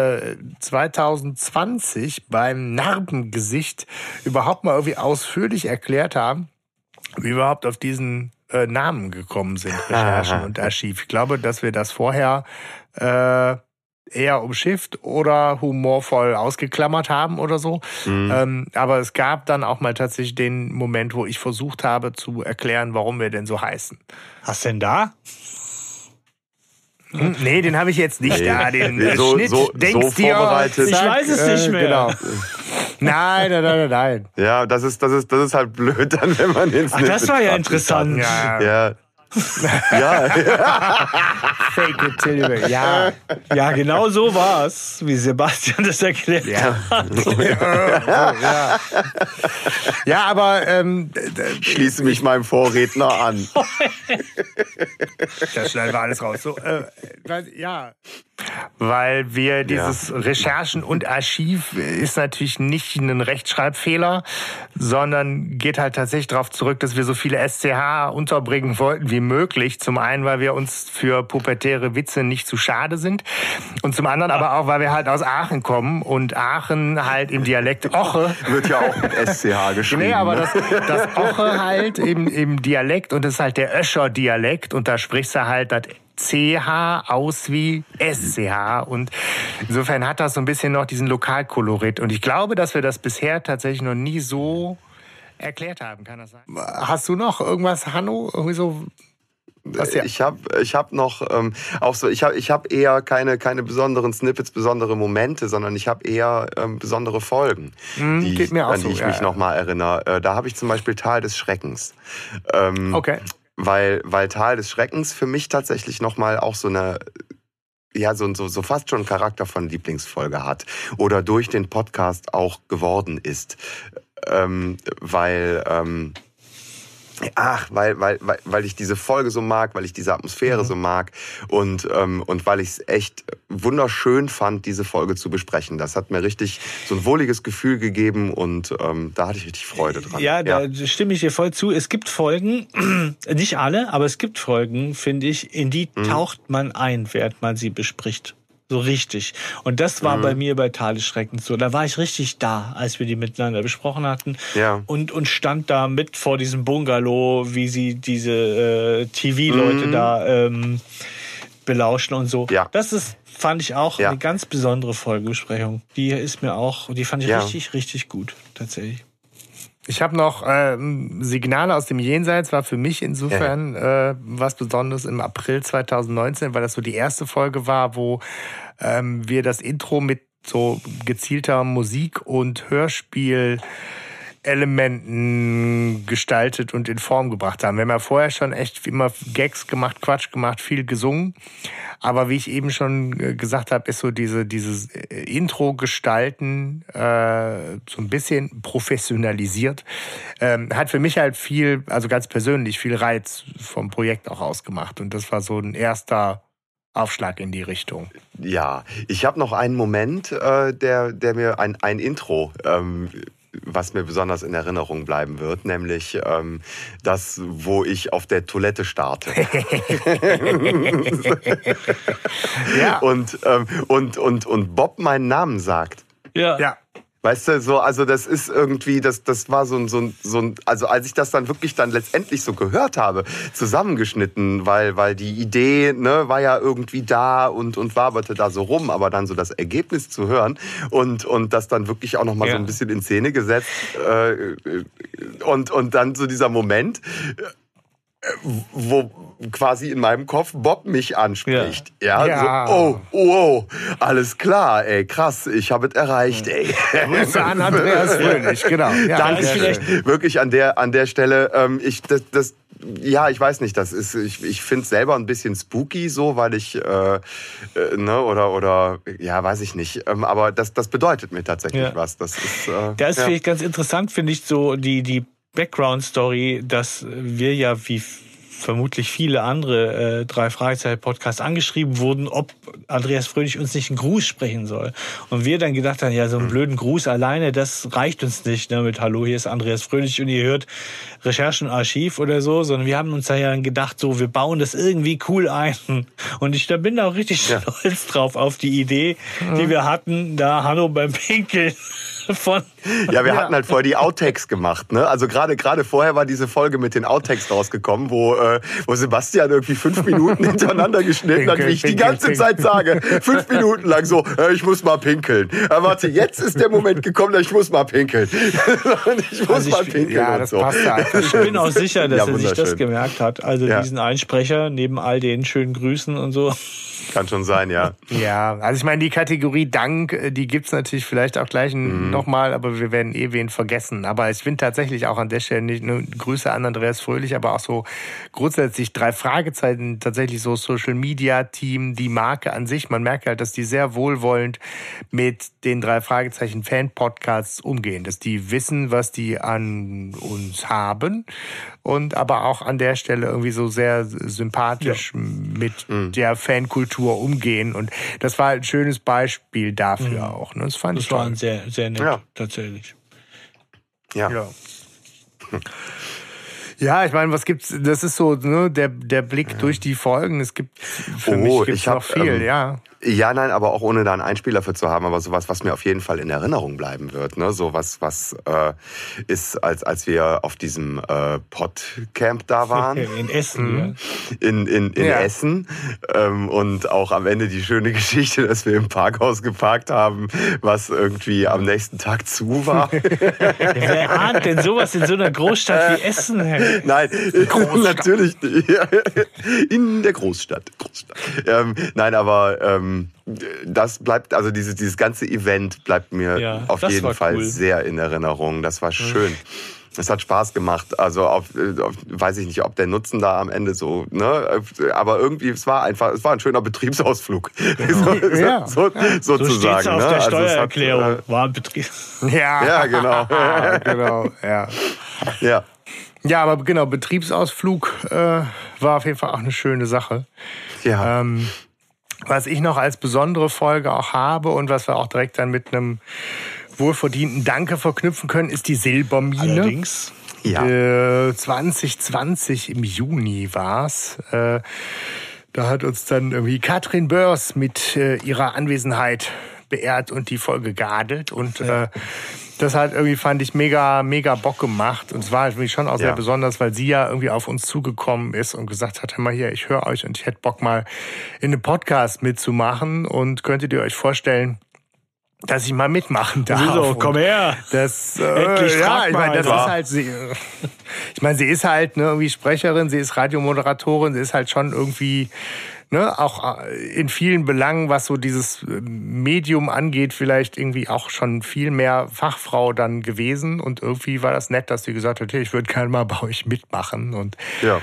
2020 beim Narbengesicht überhaupt mal irgendwie ausführlich erklärt haben, wie wir überhaupt auf diesen Namen gekommen sind, Recherchen und Archiv. Ich glaube, dass wir das vorher eher umschifft oder humorvoll ausgeklammert haben oder so. Aber es gab dann auch mal tatsächlich den Moment, wo ich versucht habe zu erklären, warum wir denn so heißen. Hast du denn da? Nee, den habe ich jetzt nicht da. Den Schnitt, denkst dir, vorbereitet. Ich weiß es nicht mehr. Genau. Nein. Ja, das ist halt blöd dann, wenn man den Snippet das war ja interessant. Ja. Fake it till you make. Ja, genau so war's, wie Sebastian das erklärt hat. Ja, aber schließe mich meinem Vorredner an. Das schneiden wir alles raus. So, weil wir dieses Recherchen und Archiv ist natürlich nicht ein Rechtschreibfehler, sondern geht halt tatsächlich darauf zurück, dass wir so viele SCH unterbringen wollten wie möglich. Zum einen, weil wir uns für pubertäre Witze nicht zu schade sind und zum anderen aber auch, weil wir halt aus Aachen kommen und Aachen halt im Dialekt Oche wird ja auch mit SCH geschrieben. Nee, aber das Oche halt im Dialekt und das ist halt der Öscher Dialekt und da sprichst du halt das CH aus wie SCH und insofern hat das so ein bisschen noch diesen Lokalkolorit und ich glaube, dass wir das bisher tatsächlich noch nie so erklärt haben, kann das sein? Hast du noch irgendwas, Hanno? Irgendwie so? Ich hab noch auch so, ich hab eher keine besonderen Snippets, besondere Momente, sondern ich habe eher besondere Folgen, an die ich mich noch mal erinnere. Da habe ich zum Beispiel Tal des Schreckens. Okay. Weil Tal des Schreckens für mich tatsächlich noch mal auch so eine so fast schon einen Charakter von Lieblingsfolge hat oder durch den Podcast auch geworden ist, weil ich diese Folge so mag, weil ich diese Atmosphäre so mag und weil ich es echt wunderschön fand, diese Folge zu besprechen. Das hat mir richtig so ein wohliges Gefühl gegeben und da hatte ich richtig Freude dran. Ja, da stimme ich dir voll zu. Es gibt Folgen, nicht alle, aber es gibt Folgen, finde ich, in die taucht man ein, während man sie bespricht. So richtig. Und das war bei mir bei Tal des Schreckens so. Da war ich richtig da, als wir die miteinander besprochen hatten. Ja. Und stand da mit vor diesem Bungalow, wie sie diese TV-Leute da belauschen und so. Ja. Fand ich auch eine ganz besondere Folgebesprechung. Die fand ich richtig, richtig gut, tatsächlich. Ich habe noch Signale aus dem Jenseits, war für mich insofern was Besonderes im April 2019, weil das so die erste Folge war, wo wir das Intro mit so gezielter Musik- und Hörspiel-Elementen gestaltet und in Form gebracht haben. Wir haben ja vorher schon echt immer Gags gemacht, Quatsch gemacht, viel gesungen. Aber wie ich eben schon gesagt habe, ist so dieses Intro-Gestalten so ein bisschen professionalisiert. Hat für mich halt viel, also ganz persönlich, viel Reiz vom Projekt auch ausgemacht. Und das war so ein erster Aufschlag in die Richtung. Ja, ich habe noch einen Moment, der mir ein Intro was mir besonders in Erinnerung bleiben wird, nämlich das, wo ich auf der Toilette starte. Ja. Und Bob meinen Namen sagt. Ja. Weißt du, so, also das ist irgendwie, das war so ein, also als ich das dann wirklich dann letztendlich so gehört habe, zusammengeschnitten, weil die Idee, ne, war ja irgendwie da und waberte da so rum, aber dann so das Ergebnis zu hören und das dann wirklich auch nochmal so ein bisschen in Szene gesetzt, und dann so dieser Moment, wo quasi in meinem Kopf Bob mich anspricht. Ja. So, oh, alles klar, ey, krass, ich habe es erreicht, ey. Grüße an Andreas Fröhlich, genau. Ja, Danke, wirklich an der Stelle, ich weiß nicht, das ist, ich finde es selber ein bisschen spooky so, weil ich, oder weiß ich nicht, aber das bedeutet mir tatsächlich was. Das ist, das ist vielleicht ganz interessant, finde ich, so die Background-Story, dass wir ja wie vermutlich viele andere 3-Fragezeichen-Podcasts angeschrieben wurden, ob Andreas Fröhlich uns nicht einen Gruß sprechen soll. Und wir dann gedacht haben, ja, so einen blöden Gruß alleine, das reicht uns nicht, ne, mit Hallo, hier ist Andreas Fröhlich und ihr hört Recherchen Archiv oder so, sondern wir haben uns da ja gedacht, so, wir bauen das irgendwie cool ein. Und ich bin da auch richtig stolz drauf, auf die Idee, die wir hatten, da Hanno beim Pinkeln wir hatten halt vorher die Outtakes gemacht, ne? Also gerade vorher war diese Folge mit den Outtakes rausgekommen, wo Sebastian irgendwie 5 Minuten hintereinander geschnitten hat, wie ich die ganze Zeit sage. 5 Minuten lang so, ich muss mal pinkeln. Warte, jetzt ist der Moment gekommen, ich muss mal pinkeln. Ich muss mal pinkeln. Ja, das passt da einfach. Ich bin auch sicher, dass er sich das gemerkt hat. Also diesen Einsprecher neben all den schönen Grüßen und so. Kann schon sein, ja. Ja, also ich meine, die Kategorie Dank, die gibt's natürlich vielleicht auch gleich nochmal, aber wir werden wen vergessen. Aber ich finde tatsächlich auch an der Stelle nicht nur Grüße an Andreas Fröhlich, aber auch so grundsätzlich 3 Fragezeichen, tatsächlich so Social-Media-Team, die Marke an sich. Man merkt halt, dass die sehr wohlwollend mit den 3 Fragezeichen Fan-Podcasts umgehen, dass die wissen, was die an uns haben und aber auch an der Stelle irgendwie so sehr sympathisch mit der Fankultur umgehen. Und das war ein schönes Beispiel dafür auch. Ne? Das fand ich toll. Das war sehr, sehr nett, tatsächlich. Ja. Ja, ich meine, was gibt's? Das ist so, ne, der Blick durch die Folgen. Es gibt für mich gibt's noch viel, Ja, nein, aber auch ohne da einen Einspieler für zu haben, aber sowas, was mir auf jeden Fall in Erinnerung bleiben wird, ne, so was ist, als wir auf diesem Podcamp da waren. In Essen, In Essen, und auch am Ende die schöne Geschichte, dass wir im Parkhaus geparkt haben, was irgendwie am nächsten Tag zu war. Wer ahnt denn sowas in so einer Großstadt wie Essen? Nein, natürlich nicht. In der Großstadt. Nein, aber das bleibt, also dieses ganze Event bleibt mir auf jeden Fall sehr in Erinnerung. Das war schön. Es hat Spaß gemacht. Also weiß ich nicht, ob der Nutzen da am Ende so, ne? Aber irgendwie, es war ein schöner Betriebsausflug. Sozusagen. So steht's auf der Steuererklärung. War ein Betrieb. Ja, genau. Genau, ja. Ja, aber genau, Betriebsausflug war auf jeden Fall auch eine schöne Sache. Ja. Was ich noch als besondere Folge auch habe und was wir auch direkt dann mit einem wohlverdienten Danke verknüpfen können, ist die Silbermine. Allerdings. Ja. 2020 im Juni war's. Da hat uns dann irgendwie Katrin Börs mit ihrer Anwesenheit beehrt und die Folge geadelt. Und das hat irgendwie, fand ich, mega Bock gemacht. Und es war irgendwie schon auch sehr besonders, weil sie ja irgendwie auf uns zugekommen ist und gesagt hat, hör mal hier, ich höre euch und ich hätte Bock mal in einem Podcast mitzumachen. Und könntet ihr euch vorstellen, dass ich mal mitmachen darf? So, komm her. Das, Endlich ich meine, das ist halt sie. Ich meine, sie ist halt irgendwie Sprecherin, sie ist Radiomoderatorin, sie ist halt schon irgendwie, ne, auch in vielen Belangen, was so dieses Medium angeht, vielleicht irgendwie auch schon viel mehr Fachfrau dann gewesen. Und irgendwie war das nett, dass sie gesagt hat, hey, ich würde gerne mal bei euch mitmachen. Und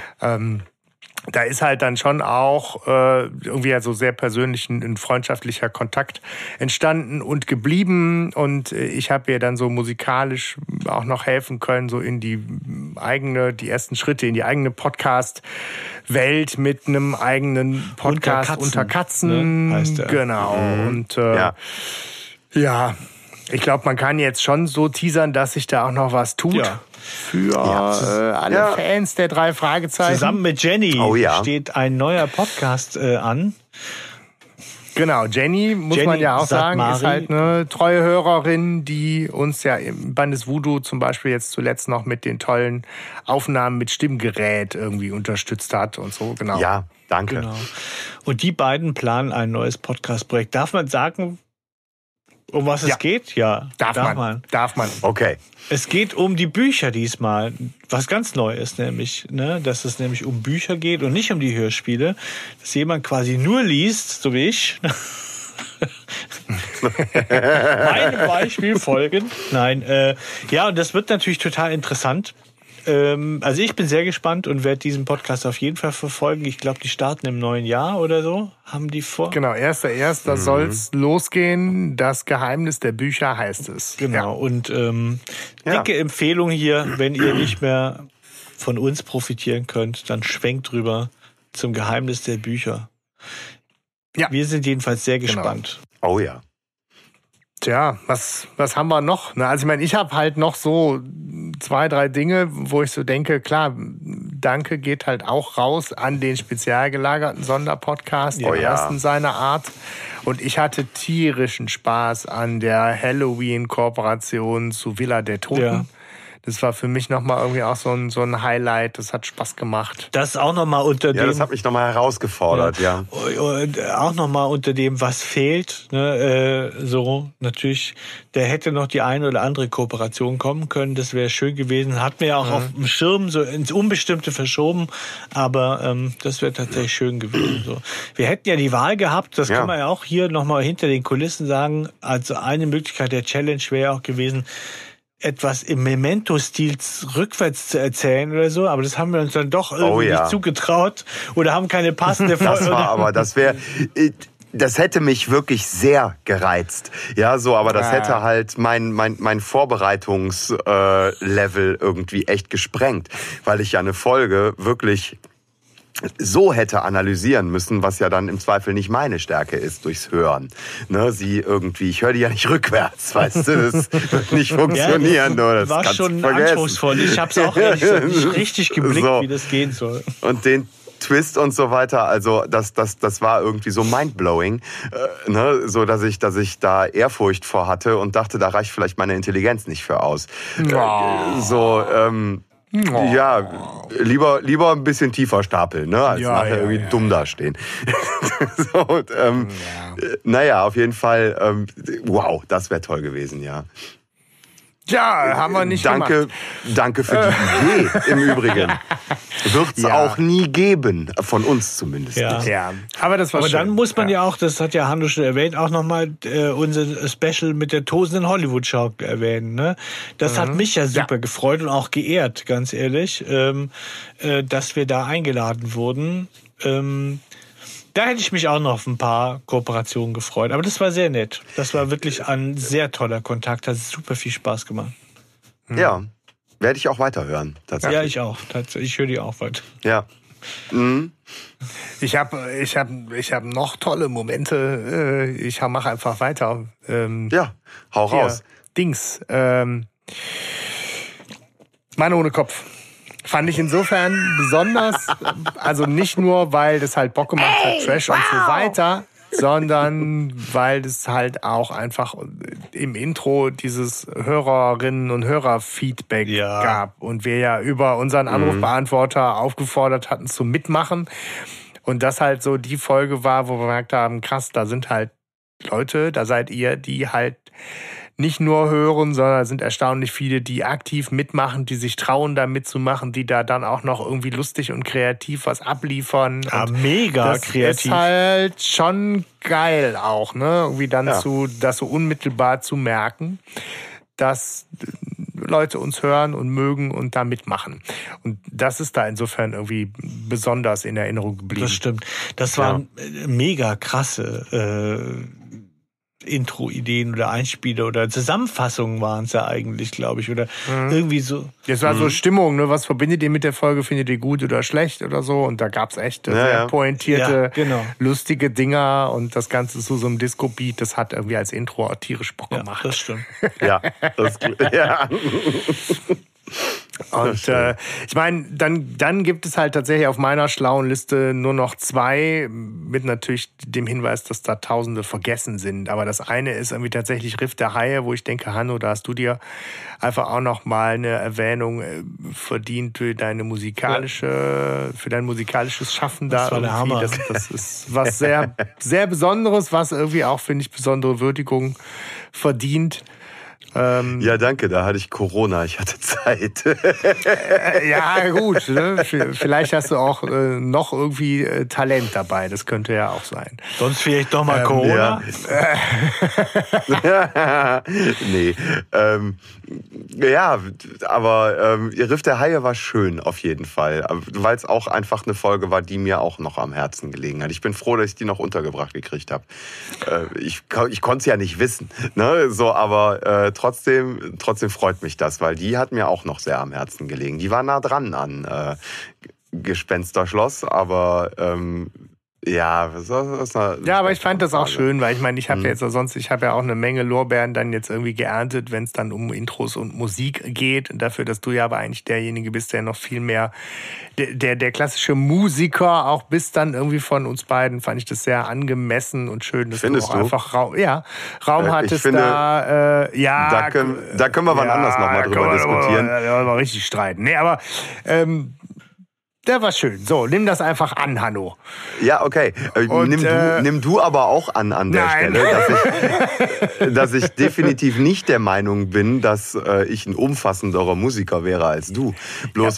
da ist halt dann schon auch irgendwie so sehr persönlich ein freundschaftlicher Kontakt entstanden und geblieben. Und ich habe ihr dann so musikalisch auch noch helfen können, so in die ersten Schritte in die eigene Podcast-Welt mit einem eigenen Podcast unter Katzen. Ne, heißt der. Genau. Und Ich glaube, man kann jetzt schon so teasern, dass sich da auch noch was tut. Ja. Für alle Fans der 3 Fragezeichen. Zusammen mit Jenny steht ein neuer Podcast an. Genau, Jenny, muss man ja auch sagen, ist halt eine treue Hörerin, die uns ja im Bandes Voodoo zum Beispiel jetzt zuletzt noch mit den tollen Aufnahmen mit Stimmgerät irgendwie unterstützt hat und so, genau. Ja, danke. Genau. Und die beiden planen ein neues Podcast-Projekt. Darf man sagen, um was es geht? Ja, darf man. Okay. Es geht um die Bücher diesmal, was ganz neu ist nämlich, ne? Dass es nämlich um Bücher geht und nicht um die Hörspiele, dass jemand quasi nur liest, so wie ich. Meinem Beispiel folgen. Nein, und das wird natürlich total interessant. Also ich bin sehr gespannt und werde diesen Podcast auf jeden Fall verfolgen. Ich glaube, die starten im neuen Jahr oder so. Haben die vor? Genau, 1.1. soll's losgehen. Das Geheimnis der Bücher heißt es. Genau, und dicke Empfehlung hier, wenn ihr nicht mehr von uns profitieren könnt, dann schwenkt rüber zum Geheimnis der Bücher. Ja. Wir sind jedenfalls sehr gespannt. Oh ja. Tja, was haben wir noch? Also ich meine, ich habe halt noch so 2, 3 Dinge, wo ich so denke, klar, Danke geht halt auch raus an den spezial gelagerten Sonderpodcast, den ersten seiner Art. Und ich hatte tierischen Spaß an der Halloween-Kooperation zu Villa der Toten. Ja. Das war für mich nochmal irgendwie auch so ein Highlight. Das hat Spaß gemacht. Das auch nochmal unter dem... Ja, das hat mich nochmal herausgefordert, ja. Und auch nochmal unter dem, was fehlt. Ne, so, natürlich, da hätte noch die eine oder andere Kooperation kommen können. Das wäre schön gewesen. Hat mir ja auch auf dem Schirm so ins Unbestimmte verschoben. Aber das wäre tatsächlich schön gewesen. So. Wir hätten ja die Wahl gehabt, das kann man ja auch hier nochmal hinter den Kulissen sagen. Also eine Möglichkeit der Challenge wäre auch gewesen, etwas im Memento-Stil rückwärts zu erzählen oder so, aber das haben wir uns dann doch irgendwie nicht zugetraut oder haben keine passende Folge. Das hätte mich wirklich sehr gereizt. Ja, so, aber das hätte halt mein Vorbereitungslevel irgendwie echt gesprengt, weil ich ja eine Folge wirklich so hätte analysieren müssen, was ja dann im Zweifel nicht meine Stärke ist, durchs Hören. Ne, ich höre die ja nicht rückwärts, weißt du, das wird nicht funktionieren. Ja, das war schon anspruchsvoll. Ich habe es auch nicht richtig geblickt, wie das gehen soll. Und den Twist und so weiter, also das war irgendwie so mindblowing, ne, so dass ich da Ehrfurcht vor hatte und dachte, da reicht vielleicht meine Intelligenz nicht für aus. Ja, lieber ein bisschen tiefer stapeln, ne, als nachher irgendwie dumm dastehen. Naja, auf jeden Fall, wow, das wäre toll gewesen, ja. Ja, haben wir nicht gemacht. Danke für die Idee, im Übrigen. Wird's auch nie geben, von uns zumindest nicht. Ja, aber das war schön. Dann muss man ja auch, das hat ja Hanno schon erwähnt, auch nochmal unser Special mit der tosenden Hollywood-Schau erwähnen. Ne? Das hat mich ja super gefreut und auch geehrt, ganz ehrlich, dass wir da eingeladen wurden. Da hätte ich mich auch noch auf ein paar Kooperationen gefreut. Aber das war sehr nett. Das war wirklich ein sehr toller Kontakt. Hat super viel Spaß gemacht. Ja, werde ich auch weiterhören. Tatsächlich. Ja, ich auch. Ich höre die auch weiter. Ja. Mhm. Ich hab noch tolle Momente. Ich mache einfach weiter. Hau raus. Mann ohne Kopf. Fand ich insofern besonders, also nicht nur, weil das halt Bock gemacht hat, Trash und so weiter, sondern weil es halt auch einfach im Intro dieses Hörerinnen- und Hörerfeedback gab und wir ja über unseren Anrufbeantworter aufgefordert hatten zum Mitmachen und das halt so die Folge war, wo wir gemerkt haben, krass, da sind halt Leute, da seid ihr, die halt nicht nur hören, sondern sind erstaunlich viele, die aktiv mitmachen, die sich trauen, da mitzumachen, die da dann auch noch irgendwie lustig und kreativ was abliefern. Ja, mega kreativ. Das ist halt schon geil auch, ne? Irgendwie dann das so unmittelbar zu merken, dass Leute uns hören und mögen und da mitmachen. Und das ist da insofern irgendwie besonders in Erinnerung geblieben. Das stimmt. Das waren mega krasse Intro-Ideen oder Einspieler oder Zusammenfassungen waren es ja eigentlich, glaube ich, oder irgendwie so. Das war so Stimmung, ne? Was verbindet ihr mit der Folge? Findet ihr gut oder schlecht oder so? Und da gab's echt sehr pointierte, lustige Dinger und das Ganze zu so einem Disco-Beat, das hat irgendwie als Intro auch tierisch Bock gemacht. Das stimmt. Ja, das ist gut. Ja. Und ich meine, dann gibt es halt tatsächlich auf meiner schlauen Liste nur noch 2, mit natürlich dem Hinweis, dass da Tausende vergessen sind. Aber das eine ist irgendwie tatsächlich Riff der Haie, wo ich denke, Hanno, da hast du dir einfach auch noch mal eine Erwähnung verdient für dein musikalisches Schaffen da. Das war der Hammer. Das ist was sehr, sehr Besonderes, was irgendwie auch, finde ich, besondere Würdigung verdient. Ja, danke, da hatte ich Corona, ich hatte Zeit. Ja, gut, ne? Vielleicht hast du auch noch irgendwie Talent dabei, das könnte ja auch sein. Sonst vielleicht doch mal Corona? Ja. Nee, ja, aber Riff der Haie war schön auf jeden Fall, weil es auch einfach eine Folge war, die mir auch noch am Herzen gelegen hat. Ich bin froh, dass ich die noch untergebracht gekriegt habe. Ich konnte es ja nicht wissen, ne? So, aber trotzdem freut mich das, weil die hat mir auch noch sehr am Herzen gelegen. Die war nah dran an Gespensterschloss, aber ja, aber ich fand das auch schön, weil ich meine, ich habe ja auch eine Menge Lorbeeren dann jetzt irgendwie geerntet, wenn es dann um Intros und Musik geht. Und dafür, dass du ja aber eigentlich derjenige bist, der noch viel mehr der klassische Musiker auch bist dann irgendwie von uns beiden, fand ich das sehr angemessen und schön, dass Findest du auch einfach Raum hattest. Finde, da können wir wann anders nochmal drüber diskutieren. Da mal richtig streiten. Nee, aber der war schön. So, nimm das einfach an, Hanno. Ja, okay. Nimm du aber auch an der Stelle, dass ich definitiv nicht der Meinung bin, dass ich ein umfassenderer Musiker wäre als du. Bloß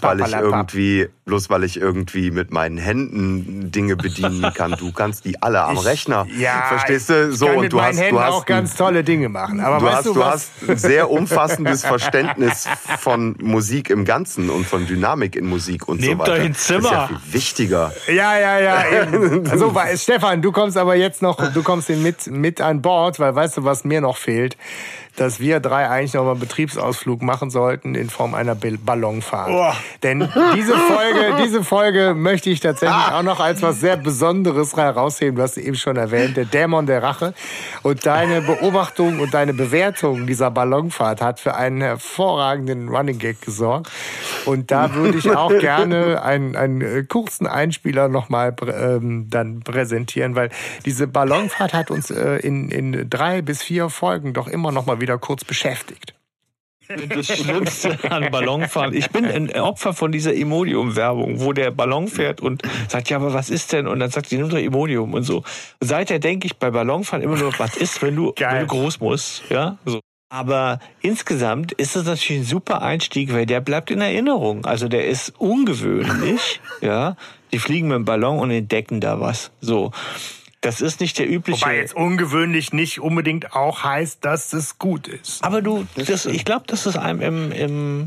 weil ich irgendwie mit meinen Händen Dinge bedienen kann. Du kannst die alle am Rechner. Ja, verstehst du? So, ich kann mit meinen Händen auch ganz tolle Dinge machen. Aber du hast ein sehr umfassendes Verständnis von Musik im Ganzen und von Dynamik in Musik und so weiter. Zimmer. Das ist ja viel wichtiger. Ja. Eben. Also, Stefan, du kommst aber jetzt noch, mit an Bord, weil weißt du, was mir noch fehlt? Dass wir 3 eigentlich noch mal einen Betriebsausflug machen sollten in Form einer Ballonfahrt. Oh. Denn diese Folge möchte ich tatsächlich auch noch als was sehr Besonderes herausheben. Du hast eben schon erwähnt, der Dämon der Rache. Und deine Beobachtung und deine Bewertung dieser Ballonfahrt hat für einen hervorragenden Running Gag gesorgt. Und da würde ich auch gerne einen kurzen Einspieler noch mal dann präsentieren, weil diese Ballonfahrt hat uns in 3 bis 4 Folgen doch immer noch mal wieder kurz beschäftigt. Das Schlimmste an Ballonfahren, ich bin ein Opfer von dieser Imodium-Werbung, wo der Ballon fährt und sagt, ja, aber was ist denn? Und dann sagt sie, nimm doch Imodium und so. Und seither denke ich bei Ballonfahren immer nur, was ist, wenn du groß musst? Ja, so. Aber insgesamt ist das natürlich ein super Einstieg, weil der bleibt in Erinnerung. Also der ist ungewöhnlich. Ja, die fliegen mit dem Ballon und entdecken da was. So. Das ist nicht der übliche. Wobei jetzt ungewöhnlich nicht unbedingt auch heißt, dass es gut ist. Aber ich glaube, dass es einem im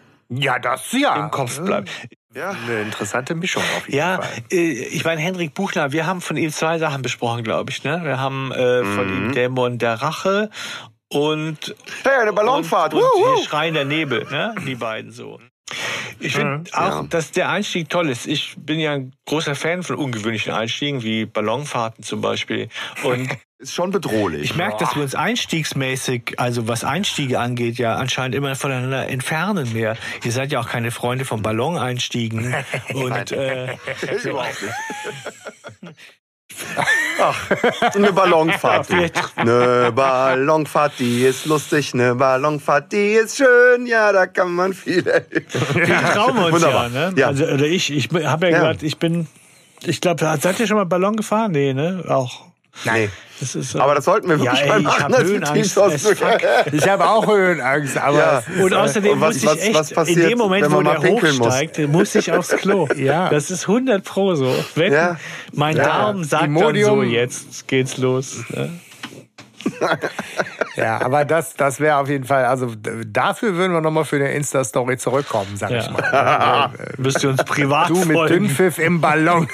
Kopf bleibt. Ja, eine interessante Mischung auf jeden Fall. Ich meine, Henrik Buchner, wir haben von ihm 2 Sachen besprochen, glaube ich. Ne? Wir haben von ihm Dämon der Rache und eine Ballonfahrt. Und hier Schreien der Nebel, ne? Die beiden so. Ich finde auch, dass der Einstieg toll ist. Ich bin ja ein großer Fan von ungewöhnlichen Einstiegen, wie Ballonfahrten zum Beispiel. Und ist schon bedrohlich. Ich merke, dass wir uns einstiegsmäßig, also was Einstiege angeht, ja anscheinend immer voneinander entfernen mehr. Ihr seid ja auch keine Freunde von Balloneinstiegen. Und überhaupt nicht. Ach, eine Ballonfahrt. Eine Ballonfahrt, die ist lustig, eine Ballonfahrt, die ist schön, ja, da kann man viel erleben. Wir trauen uns wunderbar. Ja, ne? Ja. Also, ich habe ja gesagt, ich glaube, seid ihr schon mal Ballon gefahren? Nee, ne? Auch. Nein. Das ist, aber das sollten wir wirklich mal machen. Ich habe auch Höhenangst. Aber und außerdem muss ich echt, in dem Moment, wo der hochsteigt, muss ich aufs Klo. Ja. Das ist 100 Pro so. Mein Darm sagt dann so, jetzt geht's los. Ne? Ja, aber das wäre auf jeden Fall, also dafür würden wir nochmal für eine Insta-Story zurückkommen, sag ich mal. Müsst ihr uns privat Du mit folgen. Dünnpfiff im Ballon.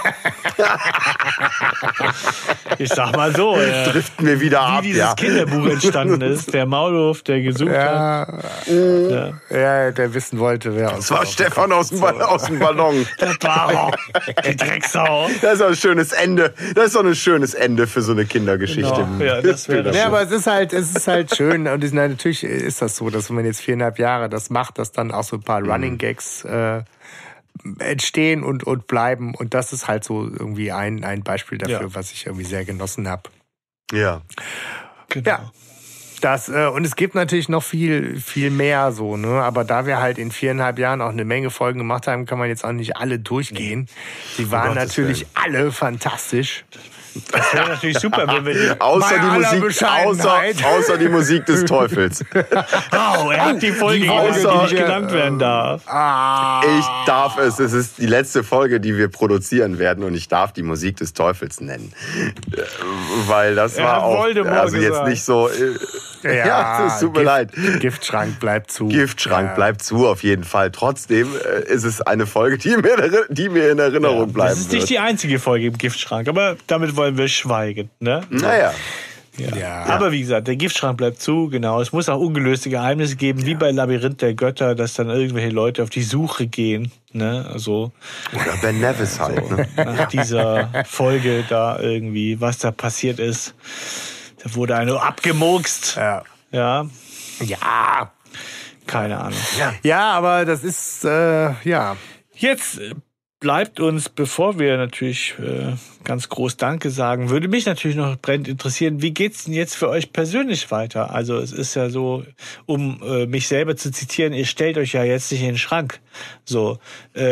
Ich sag mal so, Driften wir wieder ab, wie dieses Kinderbuch entstanden ist, der Maulwurf, der gesucht hat. Ja, der wissen wollte, wer Das war Stefan aus dem Ballon. Das war auch die Drecksau. Das ist doch ein schönes Ende. Das ist doch ein schönes Ende für so eine Kindergeschichte. Genau. Ja, das wäre Ja, aber es ist halt schön und natürlich ist das so, dass wenn man jetzt 4,5 Jahre das macht, dass dann auch so ein paar Running Gags entstehen und bleiben und das ist halt so irgendwie ein Beispiel dafür, was ich irgendwie sehr genossen habe. Ja. Genau. Ja. Und es gibt natürlich noch viel, viel mehr so, ne? Aber da wir halt in 4,5 Jahren auch eine Menge Folgen gemacht haben, kann man jetzt auch nicht alle durchgehen. Die waren natürlich alle fantastisch. Das wäre natürlich super, wenn wir die... Außer Bei die aller Musik, Bescheidenheit. außer die Musik des Teufels. Oh, er hat die Folge genannt, die nicht genannt werden darf. Ich darf es. Es ist die letzte Folge, die wir produzieren werden und ich darf die Musik des Teufels nennen. Weil das Er war hat auch Voldemort also jetzt gesagt. nicht so... Ja, es tut mir leid. Giftschrank bleibt zu. Giftschrank bleibt zu, auf jeden Fall. Trotzdem ist es eine Folge, die mir in Erinnerung bleiben Das ist nicht wird. die einzige Folge im Giftschrank, aber damit wollen wir schweigen. Ne? Naja. Ja. Aber wie gesagt, der Giftschrank bleibt zu, genau. Es muss auch ungelöste Geheimnisse geben, wie bei Labyrinth der Götter, dass dann irgendwelche Leute auf die Suche gehen. Ne? Also Oder Ben Nevis halt. Ne? nach dieser Folge da irgendwie, was da passiert ist. Da wurde einer abgemurkst. Ja. Ja, Ja. keine Ahnung. Ja, aber das ist, ja. Jetzt bleibt uns, bevor wir natürlich ganz groß Danke sagen, würde mich natürlich noch brennend interessieren, wie geht's denn jetzt für euch persönlich weiter? Also es ist ja so, um mich selber zu zitieren, ihr stellt euch ja jetzt nicht in den Schrank, so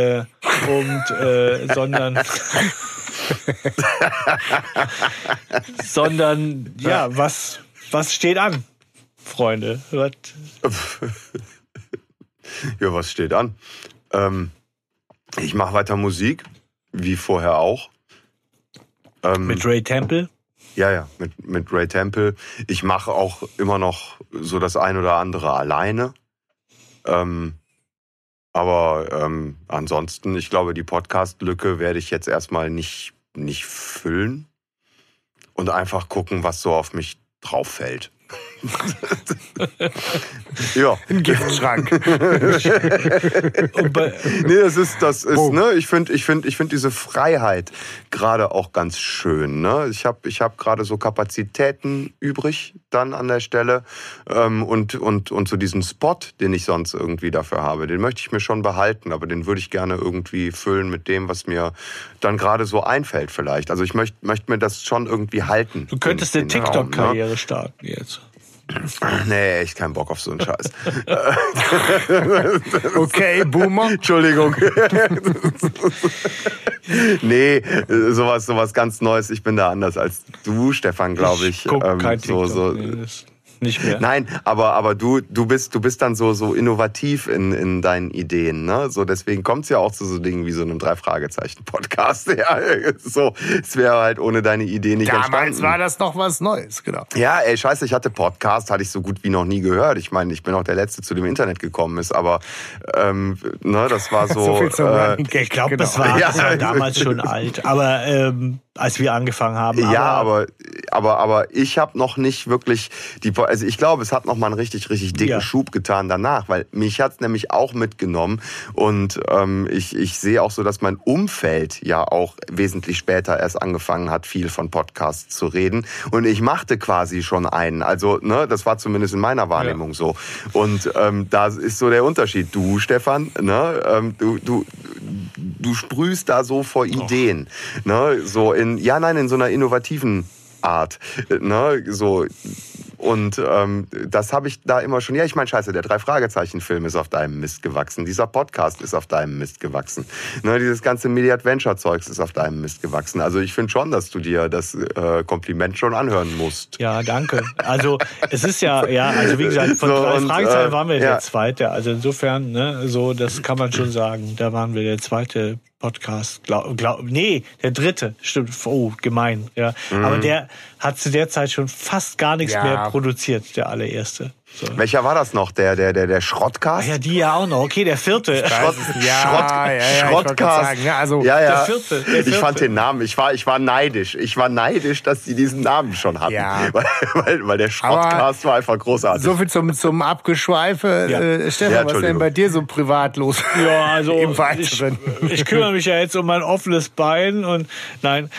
sondern ja, was steht an, Freunde? Ja, was steht an? Ich mache weiter Musik, wie vorher auch. Mit Ray Temple? Ja, mit Ray Temple. Ich mache auch immer noch so das ein oder andere alleine. Aber ansonsten, ich glaube, die Podcast-Lücke werde ich jetzt erstmal nicht füllen und einfach gucken, was so auf mich drauf fällt. Ja. Ein Giftschrank. Nee, das ist, ne, ich finde diese Freiheit gerade auch ganz schön, ne? Ich hab gerade so Kapazitäten übrig dann an der Stelle, und so diesen Spot, den ich sonst irgendwie dafür habe, den möchte ich mir schon behalten, aber den würde ich gerne irgendwie füllen mit dem, was mir dann gerade so einfällt vielleicht. Also ich möchte mir das schon irgendwie halten. Du könntest eine TikTok-Karriere starten jetzt. Nee, echt keinen Bock auf so einen Scheiß. Okay, Boomer. Entschuldigung. Nee, sowas ganz Neues. Ich bin da anders als du, Stefan, glaube ich. Guck kein TikTok. Nee, nicht mehr. Nein, aber du bist dann so innovativ in deinen Ideen, ne? So, deswegen kommt's ja auch zu so Dingen wie so einem 3-Fragezeichen-Podcast. Ja, so, es wäre halt ohne deine Idee nicht entstanden. Damals war das noch was Neues, genau. Ja, ey, scheiße, ich hatte hatte ich so gut wie noch nie gehört. Ich meine, ich bin auch der Letzte, zu dem Internet gekommen ist, aber ne, das war so. So viel zum Running Gag, Ich glaube, genau. das war damals schon alt. Aber als wir angefangen haben. Ja, aber ich habe noch nicht wirklich also ich glaube, es hat noch mal einen richtig dicken Schub getan danach, weil mich hat's nämlich auch mitgenommen und ich sehe auch so, dass mein Umfeld ja auch wesentlich später erst angefangen hat, viel von Podcasts zu reden und ich machte quasi schon einen. Also, ne, das war zumindest in meiner Wahrnehmung so. Und da ist so der Unterschied. Du, Stefan, ne, du sprühst da so vor Ideen, ne, so in so einer innovativen Art, ne, so. Und das habe ich da immer schon, ja, ich meine, scheiße, der 3-Fragezeichen-Film ist auf deinem Mist gewachsen, dieser Podcast ist auf deinem Mist gewachsen, ne, dieses ganze Media-Adventure-Zeugs ist auf deinem Mist gewachsen. Also ich finde schon, dass du dir das Kompliment schon anhören musst. Ja, danke. Also es ist also wie gesagt, von 3 Fragezeichen waren wir der Zweite. Also insofern, ne, so, das kann man schon sagen, da waren wir der zweite Podcast. Nee, der dritte. Stimmt. Oh, gemein. Ja. Aber der hat zu der Zeit schon fast gar nichts mehr produziert, der allererste. So. Welcher war das noch? Der Schrottcast? Ja, die ja auch noch. Okay, der vierte. Schrottcast. Ja, also Der vierte. Ich fand den Namen. Ich war neidisch. Ich war neidisch, dass die diesen Namen schon hatten. Ja. Weil der Schrottcast war einfach großartig. So viel zum Abgeschweife. Ja. Stefan, was ist denn bei dir so privat los? Ja, also Im Weiteren. ich kümmere mich ja jetzt um mein offenes Bein und nein.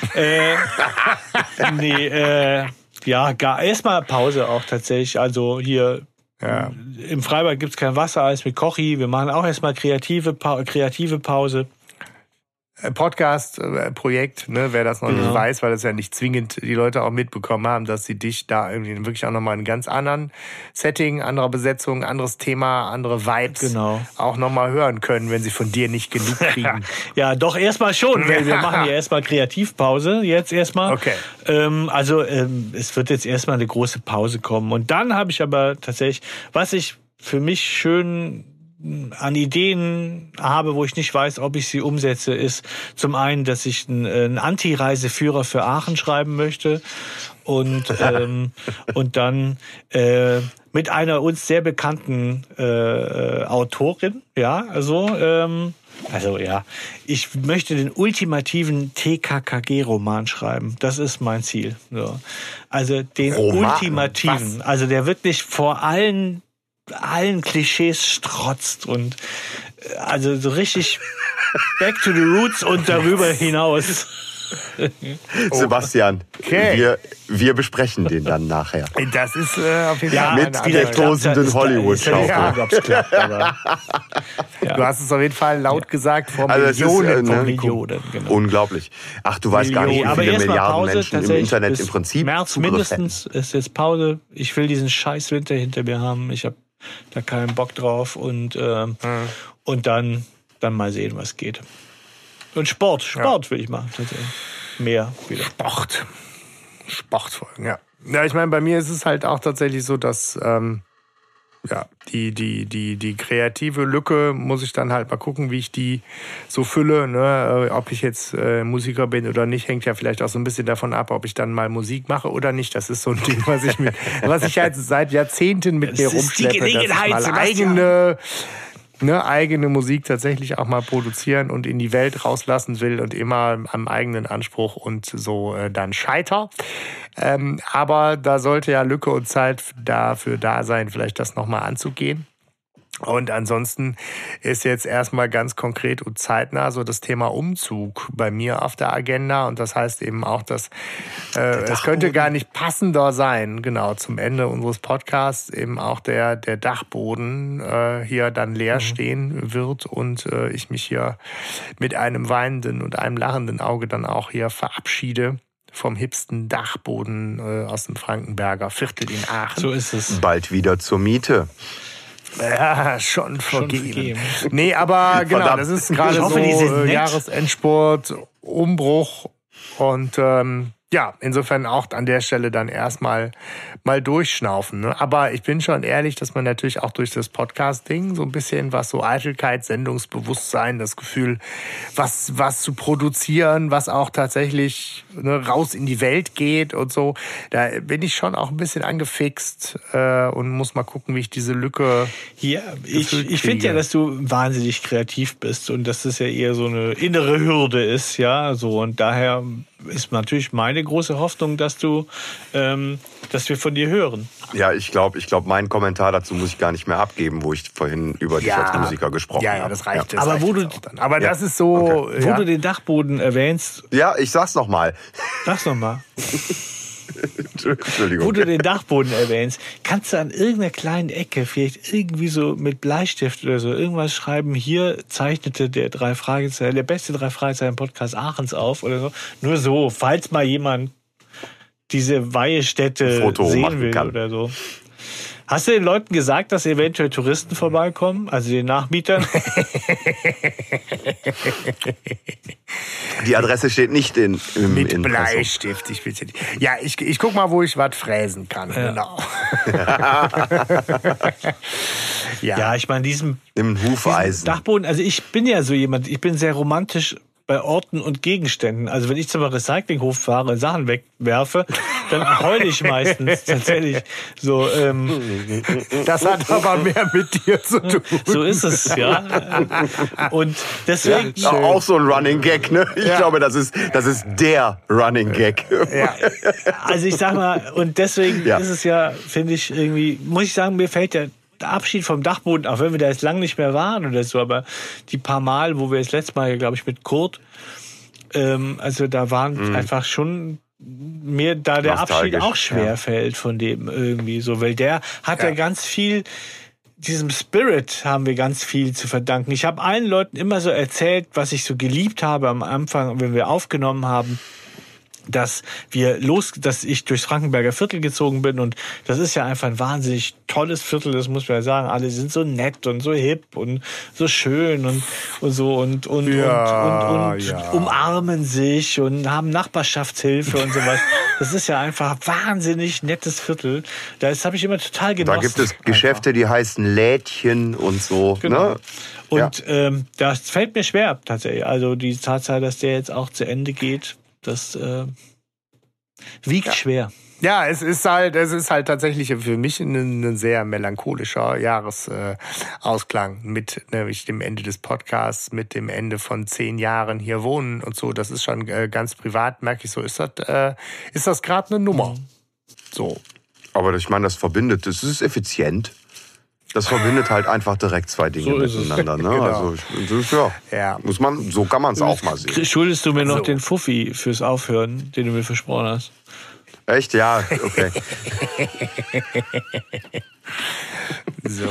Erstmal Pause auch tatsächlich. Also hier im Freibad gibt's kein Wassereis mit Kochi. Wir machen auch erstmal kreative Pause. Podcast-Projekt, ne, wer das noch nicht weiß, weil das ja nicht zwingend die Leute auch mitbekommen haben, dass sie dich da irgendwie wirklich auch nochmal in einem ganz anderen Setting, anderer Besetzung, anderes Thema, andere Vibes auch nochmal hören können, wenn sie von dir nicht genug kriegen. Ja, doch erstmal schon, weil wir machen ja erstmal Kreativpause, jetzt erstmal. Okay. Es wird jetzt erstmal eine große Pause kommen. Und dann habe ich aber tatsächlich, was ich für mich schön an Ideen habe, wo ich nicht weiß, ob ich sie umsetze, ist zum einen, dass ich einen Anti-Reiseführer für Aachen schreiben möchte und dann mit einer uns sehr bekannten Autorin, ich möchte den ultimativen TKKG-Roman schreiben. Das ist mein Ziel. So. Also den ultimativen, also der wirklich vor allen Klischees strotzt und also so richtig back to the roots und darüber hinaus. Sebastian, wir besprechen den dann nachher. Das ist auf jeden Fall mit der tosenden Hollywood-Schaukel. Du hast es auf jeden Fall laut gesagt vor Millionen Millionen, genau. Unglaublich. Ach, du weißt gar nicht, wie viele Milliarden Menschen im Internet im Prinzip März mindestens ist jetzt Pause. Ich will diesen scheiß Winter hinter mir haben. Ich habe da keinen Bock drauf und dann mal sehen, was geht. Und Sport will ich machen tatsächlich. Mehr wieder. Sportfolgen, ja. Ja, ich meine, bei mir ist es halt auch tatsächlich so, dass die kreative Lücke muss ich dann halt mal gucken, wie ich die so fülle. Ne? Ob ich jetzt Musiker bin oder nicht, hängt ja vielleicht auch so ein bisschen davon ab, ob ich dann mal Musik mache oder nicht. Das ist so ein Ding, was ich halt seit Jahrzehnten mit mir rumschleppe. Dass ich mal eigene Musik tatsächlich auch mal produzieren und in die Welt rauslassen will und immer am eigenen Anspruch und so dann scheiter. Aber da sollte ja Lücke und Zeit dafür da sein, vielleicht das nochmal anzugehen. Und ansonsten ist jetzt erstmal ganz konkret und zeitnah so das Thema Umzug bei mir auf der Agenda. Und das heißt eben auch, dass es könnte gar nicht passender sein, genau, zum Ende unseres Podcasts eben auch der Dachboden hier dann leer stehen wird und ich mich hier mit einem weinenden und einem lachenden Auge dann auch hier verabschiede vom hipsten Dachboden aus dem Frankenberger Viertel in Aachen. So ist es. Bald wieder zur Miete. Ja, schon vergeben. Nee, aber genau, das ist gerade so Jahresendsport, Umbruch und insofern auch an der Stelle dann erstmal mal durchschnaufen. Ne? Aber ich bin schon ehrlich, dass man natürlich auch durch das Podcast-Ding so ein bisschen was so Eitelkeit, Sendungsbewusstsein, das Gefühl, was zu produzieren, was auch tatsächlich raus in die Welt geht und so. Da bin ich schon auch ein bisschen angefixt und muss mal gucken, wie ich diese Lücke ich finde ja, dass du wahnsinnig kreativ bist und dass das ja eher so eine innere Hürde ist, ja, so, und daher ist natürlich meine große Hoffnung, dass wir von dir hören. Ja, ich glaube, meinen Kommentar dazu muss ich gar nicht mehr abgeben, wo ich vorhin über dich als Musiker gesprochen habe. Ja, das reicht. Ja. Aber das ist so... Wo du den Dachboden erwähnst... Ja, ich sag's nochmal. Sag's nochmal. Entschuldigung. Wo du den Dachboden erwähnst, kannst du an irgendeiner kleinen Ecke vielleicht irgendwie so mit Bleistift oder so irgendwas schreiben, hier zeichnete der beste 3 Fragezeichen Podcast Aachens auf oder so. Nur so, falls mal jemand diese Weihestätte sehen will oder so. Hast du den Leuten gesagt, dass eventuell Touristen vorbeikommen? Also den Nachmietern? Die Adresse steht nicht in Bleistift. Ich bitte. Ja, ich guck mal, wo ich was fräsen kann. Ja. Genau. Ja, ich meine, im Hufeisen. Dachboden, also ich bin ja so jemand, ich bin sehr romantisch bei Orten und Gegenständen. Also wenn ich zum Recyclinghof fahre und Sachen wegwerfe, dann heule ich meistens tatsächlich. So, das hat aber mehr mit dir zu tun. So ist es, ja. Und deswegen... Ja, auch so ein Running Gag, ne? Ich glaube, das ist der Running Gag. Ja. Also ich sag mal, und deswegen ist es ja, finde ich, irgendwie, muss ich sagen, mir fällt der Abschied vom Dachboden, auch wenn wir da jetzt lang nicht mehr waren oder so, aber die paar Mal, wo wir das letzte Mal, glaube ich, mit Kurt, also da waren einfach schon mir da der Abschied auch schwer fällt von dem irgendwie so, weil der hat ja ganz viel, diesem Spirit haben wir ganz viel zu verdanken. Ich habe allen Leuten immer so erzählt, was ich so geliebt habe am Anfang, wenn wir aufgenommen haben, dass ich durchs Frankenberger Viertel gezogen bin und das ist ja einfach ein wahnsinnig tolles Viertel, das muss man ja sagen. Alle sind so nett und so hip und so schön und so und umarmen sich und haben Nachbarschaftshilfe und sowas. Das ist ja einfach ein wahnsinnig nettes Viertel. Das habe ich immer total genossen. Da gibt es Geschäfte, die heißen Lädchen und so. Genau. Ne? Und das fällt mir schwer tatsächlich. Also die Tatsache, dass der jetzt auch zu Ende geht, das wiegt schwer. Ja, es ist halt tatsächlich für mich ein sehr melancholischer Jahresausklang mit nämlich dem Ende des Podcasts, mit dem Ende von 10 Jahren hier wohnen und so. Das ist schon ganz privat, merke ich so. Ist das gerade eine Nummer? So. Aber ich meine, das verbindet, das ist effizient. Das verbindet halt einfach direkt zwei Dinge miteinander. Ne? Genau. Also, so kann man es auch mal sehen. Schuldest du mir noch den Fuffi fürs Aufhören, den du mir versprochen hast? Echt? Ja, okay. So.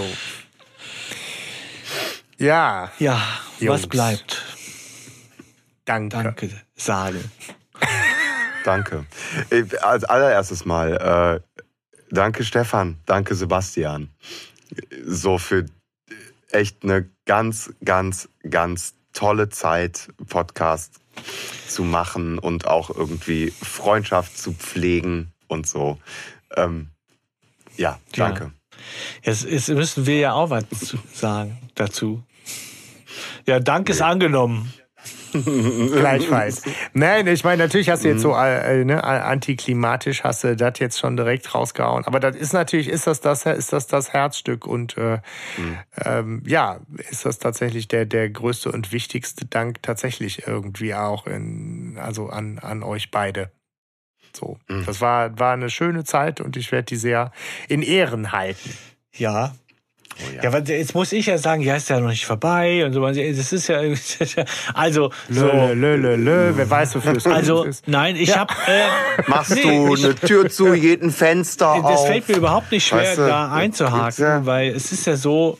Ja. Ja, Jungs. was bleibt? Danke sagen. Danke. Als allererstes mal, danke Stefan, danke Sebastian. So für echt eine ganz, ganz, ganz tolle Zeit, Podcast zu machen und auch irgendwie Freundschaft zu pflegen und so. Ja, danke. Ja. Jetzt müssen wir ja auch was sagen dazu. Ja, Dank ist angenommen. Gleichfalls. Nein, ich meine, natürlich hast du jetzt so antiklimatisch hast du das jetzt schon direkt rausgehauen. Aber das ist natürlich, ist das Herzstück und ist das tatsächlich der größte und wichtigste Dank tatsächlich irgendwie auch an euch beide. So, das war eine schöne Zeit und ich werde die sehr in Ehren halten. Ja. Oh ja, jetzt muss ich ja sagen, ja, ist ja noch nicht vorbei und so. Das ist ja also wer weiß, wofür es ist. Nein, ich habe machst du eine Tür zu jedem Fenster auf? Das fällt mir überhaupt nicht schwer, da einzuhaken, weil es ist ja so,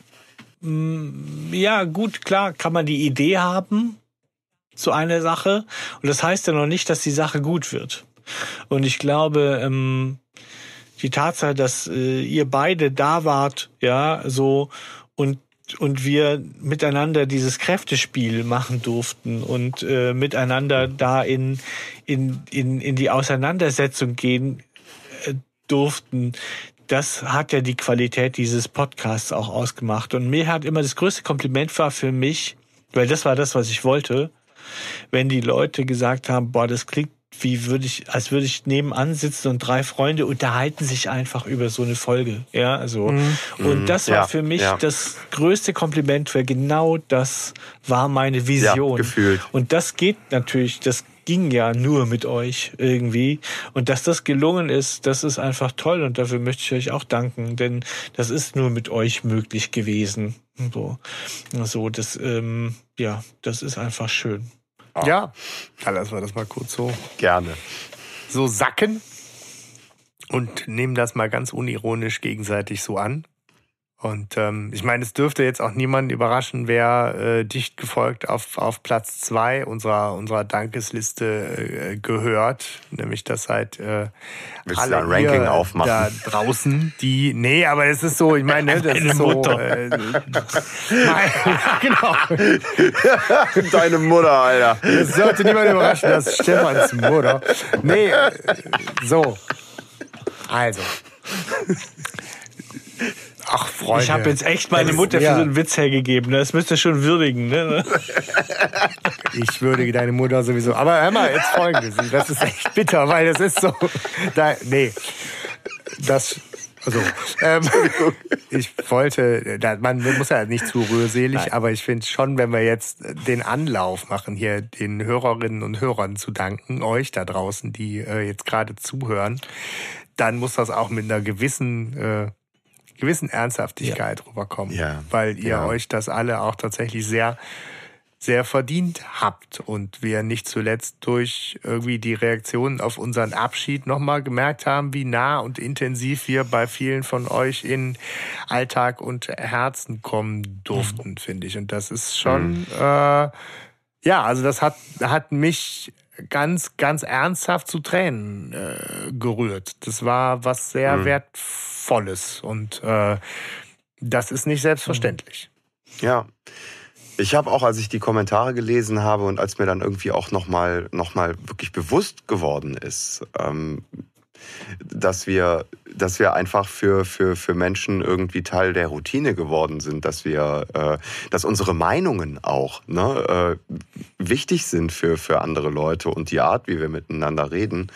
ja gut, klar, kann man die Idee haben zu einer Sache und das heißt ja noch nicht, dass die Sache gut wird. Und ich glaube, die Tatsache, dass ihr beide da wart, ja, so und wir miteinander dieses Kräftespiel machen durften und miteinander da in die Auseinandersetzung gehen durften, das hat ja die Qualität dieses Podcasts auch ausgemacht. Und mir hat immer das größte Kompliment war für mich, weil das war das, was ich wollte, wenn die Leute gesagt haben, boah, das klingt als würde ich nebenan sitzen und 3 Freunde unterhalten sich einfach über so eine Folge. Ja, so. Und das war für mich das größte Kompliment, weil genau das war meine Vision. Ja, gefühlt. Und das geht natürlich, das ging ja nur mit euch irgendwie. Und dass das gelungen ist, das ist einfach toll und dafür möchte ich euch auch danken, denn das ist nur mit euch möglich gewesen. So, das ist einfach schön. Ja, dann lassen wir das mal kurz so. Gerne. So sacken und nehmen das mal ganz unironisch gegenseitig so an. Und ich meine, es dürfte jetzt auch niemanden überraschen, wer dicht gefolgt auf Platz 2 unserer Dankesliste gehört. Nämlich, dass halt willst alle du ein Ranking aufmachen? Da draußen, nee, aber es ist so, ich meine, das ist so... genau. Deine Mutter, Alter. Es sollte niemand überraschen, das ist Stefans Mutter. Nee, so. Also... Ach, Freunde. Ich habe jetzt echt meine Mutter für so einen Witz hergegeben. Das müsst ihr schon würdigen. Ne? Ich würdige deine Mutter sowieso. Aber hör mal, jetzt Folgendes. Das ist echt bitter, weil das ist so... Ich wollte, man muss ja nicht zu rührselig, aber ich finde schon, wenn wir jetzt den Anlauf machen, hier den Hörerinnen und Hörern zu danken, euch da draußen, die jetzt gerade zuhören, dann muss das auch mit einer gewissen Ernsthaftigkeit rüberkommen, weil ihr euch das alle auch tatsächlich sehr, sehr verdient habt und wir nicht zuletzt durch irgendwie die Reaktionen auf unseren Abschied nochmal gemerkt haben, wie nah und intensiv wir bei vielen von euch in Alltag und Herzen kommen durften, finde ich. Und das ist schon, also das hat mich ganz, ganz ernsthaft zu Tränen gerührt. Das war was sehr Wertvolles und das ist nicht selbstverständlich. Ja. Ich habe auch, als ich die Kommentare gelesen habe und als mir dann irgendwie auch noch mal wirklich bewusst geworden ist, dass wir einfach für Menschen irgendwie Teil der Routine geworden sind, dass unsere Meinungen auch wichtig sind für andere Leute und die Art, wie wir miteinander reden,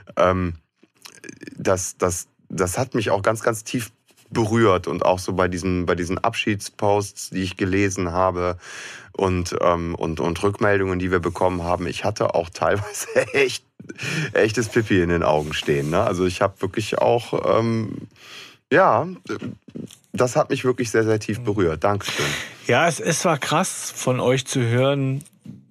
das hat mich auch ganz, ganz tief berührt und auch so bei diesen Abschiedsposts, die ich gelesen habe und Rückmeldungen, die wir bekommen haben. Ich hatte auch teilweise echtes Pipi in den Augen stehen. Ne? Also ich habe wirklich auch, das hat mich wirklich sehr, sehr tief berührt. Dankeschön. Ja, es war krass von euch zu hören,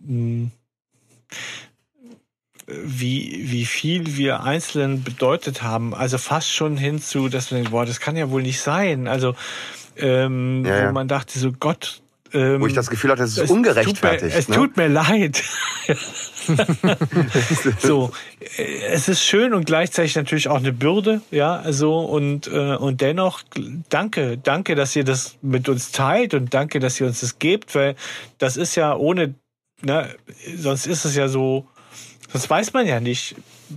wie viel wir Einzelnen bedeutet haben. Also fast schon hinzu, dass man denkt, das kann ja wohl nicht sein. Also wo man dachte so, Gott. Wo ich das Gefühl hatte, es ist ungerechtfertigt. Es tut mir leid. So, es ist schön und gleichzeitig natürlich auch eine Bürde, und dennoch danke, dass ihr das mit uns teilt und danke, dass ihr uns das gebt, weil das ist ja ohne, sonst ist es ja so. Sonst weiß man ja nicht,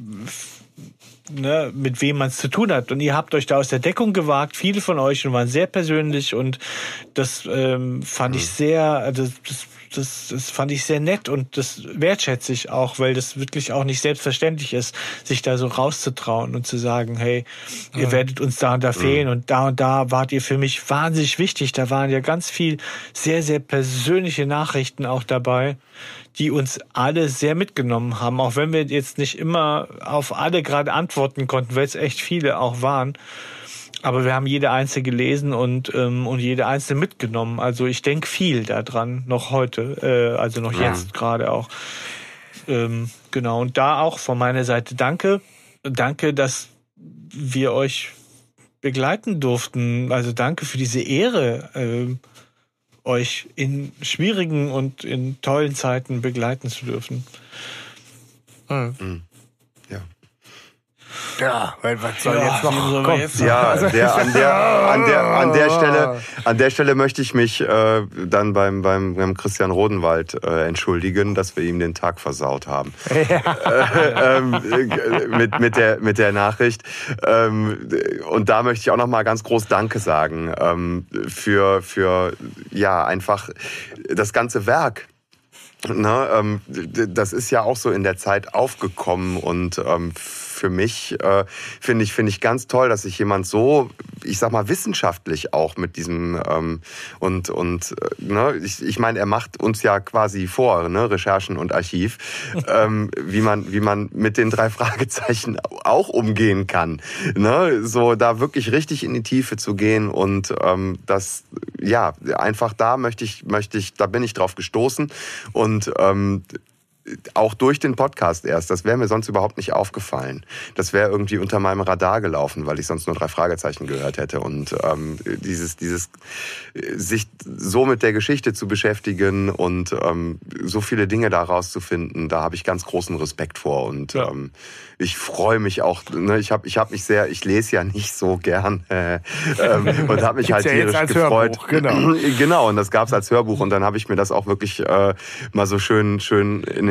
mit wem man es zu tun hat. Und ihr habt euch da aus der Deckung gewagt, viele von euch, und waren sehr persönlich. Und das fand ich sehr, das fand ich sehr nett und das wertschätze ich auch, weil das wirklich auch nicht selbstverständlich ist, sich da so rauszutrauen und zu sagen, hey, ihr werdet uns da und da fehlen und da wart ihr für mich wahnsinnig wichtig. Da waren ja ganz viel sehr, sehr persönliche Nachrichten auch dabei, die uns alle sehr mitgenommen haben, auch wenn wir jetzt nicht immer auf alle gerade antworten konnten, weil es echt viele auch waren. Aber wir haben jede einzelne gelesen und jede einzelne mitgenommen. Also ich denke viel daran, noch heute, also noch jetzt gerade auch. Genau, und da auch von meiner Seite danke. Danke, dass wir euch begleiten durften. Also danke für diese Ehre, euch in schwierigen und in tollen Zeiten begleiten zu dürfen. Ja, weil was soll jetzt noch kommen? An der Stelle möchte ich mich dann beim Christian Rodenwald entschuldigen, dass wir ihm den Tag versaut haben. Mit der Nachricht. Und da möchte ich auch noch mal ganz groß Danke sagen für einfach das ganze Werk. Das ist ja auch so in der Zeit aufgekommen und für mich finde ich ganz toll, dass sich jemand so, ich sag mal, wissenschaftlich auch mit diesem ich meine, er macht uns ja quasi vor, Recherchen und Archiv, wie man mit den 3 Fragezeichen auch umgehen kann, so da wirklich richtig in die Tiefe zu gehen und einfach da da bin ich drauf gestoßen und auch durch den Podcast erst. Das wäre mir sonst überhaupt nicht aufgefallen. Das wäre irgendwie unter meinem Radar gelaufen, weil ich sonst nur 3 Fragezeichen gehört hätte. Und dieses sich so mit der Geschichte zu beschäftigen und so viele Dinge daraus zu finden, da habe ich ganz großen Respekt vor. Und ich freue mich auch. Ich lese ja nicht so gern und habe mich halt tierisch gefreut. Hörbuch, genau. Genau, und das gab es als Hörbuch. Und dann habe ich mir das auch wirklich mal so schön in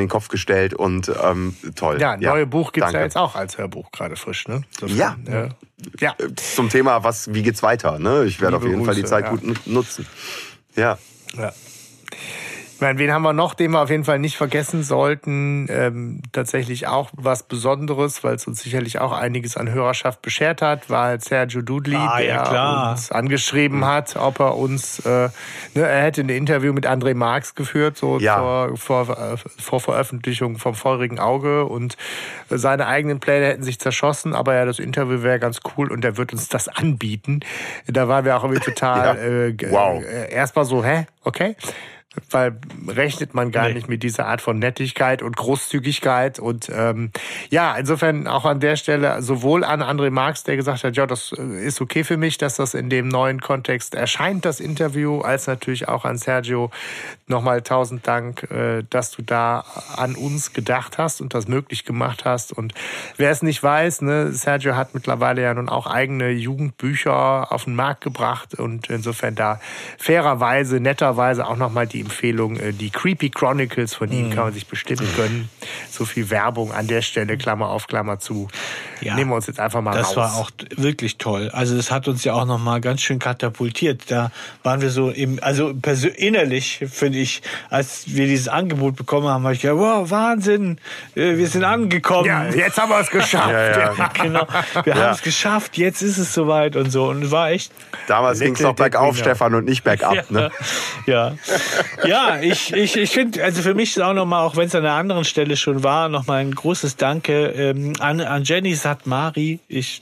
den Kopf gestellt und toll. Ja, neue Buch gibt's ja jetzt auch als Hörbuch gerade frisch, ne? Ja. Ja. Zum Thema, wie geht's weiter? Ne? Ich werde auf jeden Fall die Zeit ja. gut nutzen. Ja. Ich meine, wen haben wir noch, den wir auf jeden Fall nicht vergessen sollten? Tatsächlich auch was Besonderes, weil es uns sicherlich auch einiges an Hörerschaft beschert hat, war halt Sergio Dudley, der uns angeschrieben hat, ob er uns, er hätte ein Interview mit André Marx geführt, so vor Veröffentlichung vom feurigen Auge, und seine eigenen Pläne hätten sich zerschossen, aber ja, das Interview wäre ganz cool und er wird uns das anbieten. Da waren wir auch irgendwie total erstmal so, okay? Weil rechnet man gar nicht mit dieser Art von Nettigkeit und Großzügigkeit. Und insofern auch an der Stelle sowohl an André Marx, der gesagt hat, ja, das ist okay für mich, dass das in dem neuen Kontext erscheint, das Interview, als natürlich auch an Sergio nochmal 1000 Dank, dass du da an uns gedacht hast und das möglich gemacht hast. Und wer es nicht weiß, ne, Sergio hat mittlerweile ja nun auch eigene Jugendbücher auf den Markt gebracht und insofern da fairerweise, netterweise auch nochmal die Empfehlung, die Creepy Chronicles von ihm kann man sich bestimmt gönnen. So viel Werbung an der Stelle, Klammer auf, Klammer zu. Ja, nehmen wir uns jetzt einfach mal raus. Das war auch wirklich toll. Also das hat uns ja auch nochmal ganz schön katapultiert. Da waren wir so innerlich, finde ich, als wir dieses Angebot bekommen haben, habe ich gedacht, wow, Wahnsinn, wir sind angekommen. Ja, jetzt haben wir es geschafft. Genau, wir haben es geschafft, jetzt ist es soweit und so. Und es war echt... Damals ging es noch bergauf, Stefan, und nicht bergab. Ne? Ja, ich finde, also für mich ist auch nochmal, auch wenn es an einer anderen Stelle schon war, nochmal ein großes Danke an Jenny Satmari,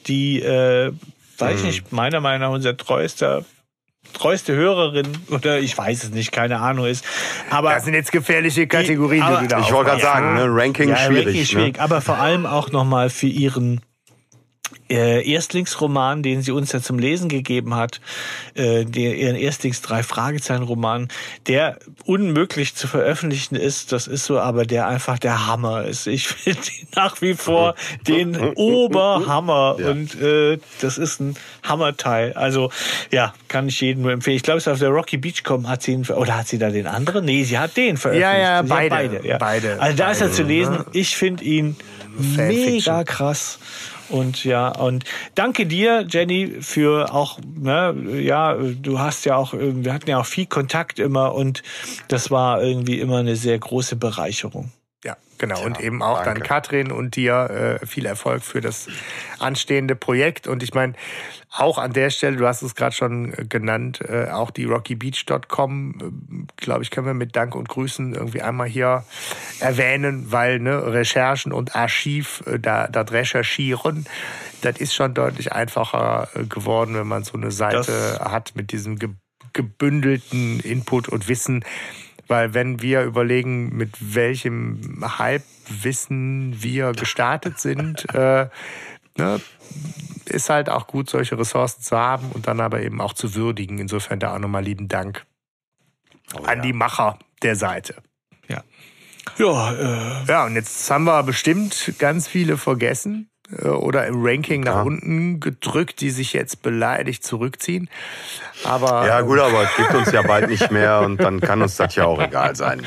weiß nicht, meiner Meinung nach unser treueste Hörerin, oder ich weiß es nicht, keine Ahnung ist. Aber das sind jetzt gefährliche Kategorien, die du da ich wollte gerade sagen, ne, Ranking schwierig. Ranking schwierig, ne? Aber vor allem auch nochmal für ihren Erstlingsroman, den sie uns ja zum Lesen gegeben hat, ihren Erstlings-3-Fragezeichen-Roman, der unmöglich zu veröffentlichen ist, das ist so, aber der einfach der Hammer ist. Ich finde nach wie vor den Oberhammer und das ist ein Hammerteil. Also ja, kann ich jedem nur empfehlen. Ich glaube, es ist auf der Rocky Beachcom hat sie da den anderen? Nee, sie hat den veröffentlicht. Ja, beide. Also da ist er zu lesen. Ich finde ihn mega krass. Und danke dir, Jenny, für auch, du hast ja auch, wir hatten ja auch viel Kontakt immer und das war irgendwie immer eine sehr große Bereicherung. Ja, genau. Und eben auch dann Katrin und dir viel Erfolg für das anstehende Projekt. Und ich meine, auch an der Stelle, du hast es gerade schon genannt, auch die rockybeach.com, glaube ich, können wir mit Dank und Grüßen irgendwie einmal hier erwähnen, weil Recherchen und Archiv, das Recherchieren, das ist schon deutlich einfacher geworden, wenn man so eine Seite hat mit diesem gebündelten Input und Wissen. Weil wenn wir überlegen, mit welchem Halbwissen wir gestartet sind, ist halt auch gut, solche Ressourcen zu haben und dann aber eben auch zu würdigen. Insofern da auch nochmal lieben Dank an die Macher der Seite. Ja, und jetzt haben wir bestimmt ganz viele vergessen oder im Ranking nach unten gedrückt, die sich jetzt beleidigt zurückziehen. Aber ja gut, aber es gibt uns ja bald nicht mehr und dann kann uns das ja auch egal sein.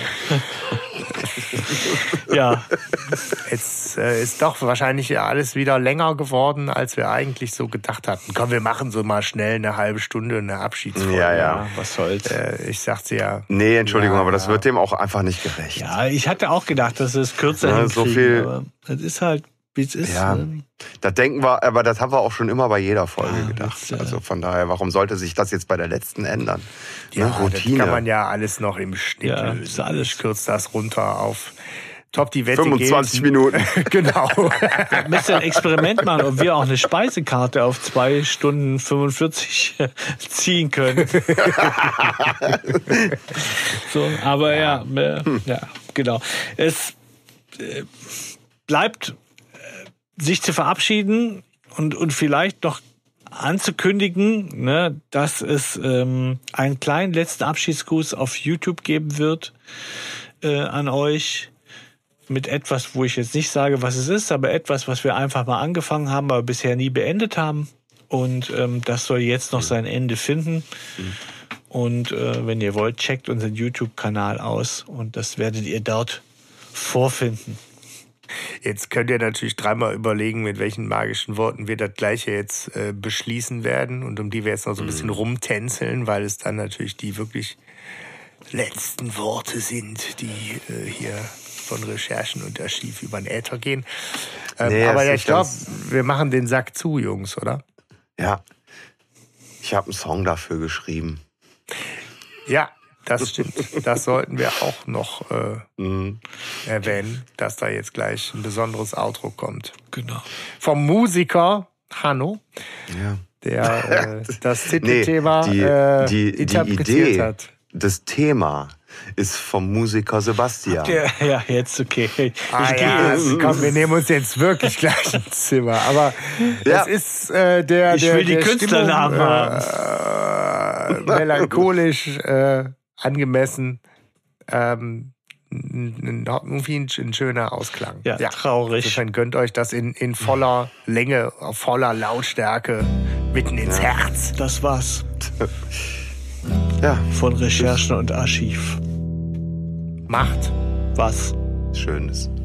Ja. Jetzt ist doch wahrscheinlich alles wieder länger geworden, als wir eigentlich so gedacht hatten. Komm, wir machen so mal schnell eine halbe Stunde eine Abschiedsfolge. Ja. Was soll's. Ich sagte ja. Nee, Entschuldigung, aber das wird dem auch einfach nicht gerecht. Ja, ich hatte auch gedacht, dass es kürzer hinkriegen, so viel. Aber das ist halt, wie es ist. Ja, das denken wir, aber das haben wir auch schon immer bei jeder Folge gedacht. Also von daher, warum sollte sich das jetzt bei der letzten ändern? Ja, Routine. Das kann man ja alles noch im Schnitt lösen. Ist alles. Ich kürze das runter auf Top die Wette 25 Minuten. Genau. Wir müssen ein Experiment machen, ob wir auch eine Speisekarte auf 2 Stunden 45 ziehen können. So, aber ja, genau. Es bleibt sich zu verabschieden und vielleicht noch anzukündigen, ne, dass es einen kleinen letzten Abschiedsgruß auf YouTube geben wird an euch. Mit etwas, wo ich jetzt nicht sage, was es ist, aber etwas, was wir einfach mal angefangen haben, aber bisher nie beendet haben. Und das soll jetzt noch sein Ende finden. Und wenn ihr wollt, checkt unseren YouTube-Kanal aus und das werdet ihr dort vorfinden. Jetzt könnt ihr natürlich dreimal überlegen, mit welchen magischen Worten wir das Gleiche jetzt beschließen werden und um die wir jetzt noch so ein bisschen rumtänzeln, weil es dann natürlich die wirklich letzten Worte sind, die hier von Recherchen und Archiv über den Äther gehen. Aber ja, ich glaube, wir machen den Sack zu, Jungs, oder? Ja. Ich habe einen Song dafür geschrieben. Ja, das stimmt. Das sollten wir auch noch erwähnen, dass da jetzt gleich ein besonderes Outro kommt. Genau. Vom Musiker Hanno, der das Titelthema interpretiert Idee, hat. Das Thema ist vom Musiker Sebastian. Ja, jetzt okay. Komm, wir nehmen uns jetzt wirklich gleich ins Zimmer. Aber das ist der Ich will die Künstlernamen haben. Melancholisch angemessen. Irgendwie ein schöner Ausklang. Ja, traurig. Insofern gönnt euch das in voller Länge, auf voller Lautstärke, mitten ins Herz. Das war's. Ja. Von Recherchen und Archiv. Macht was Schönes.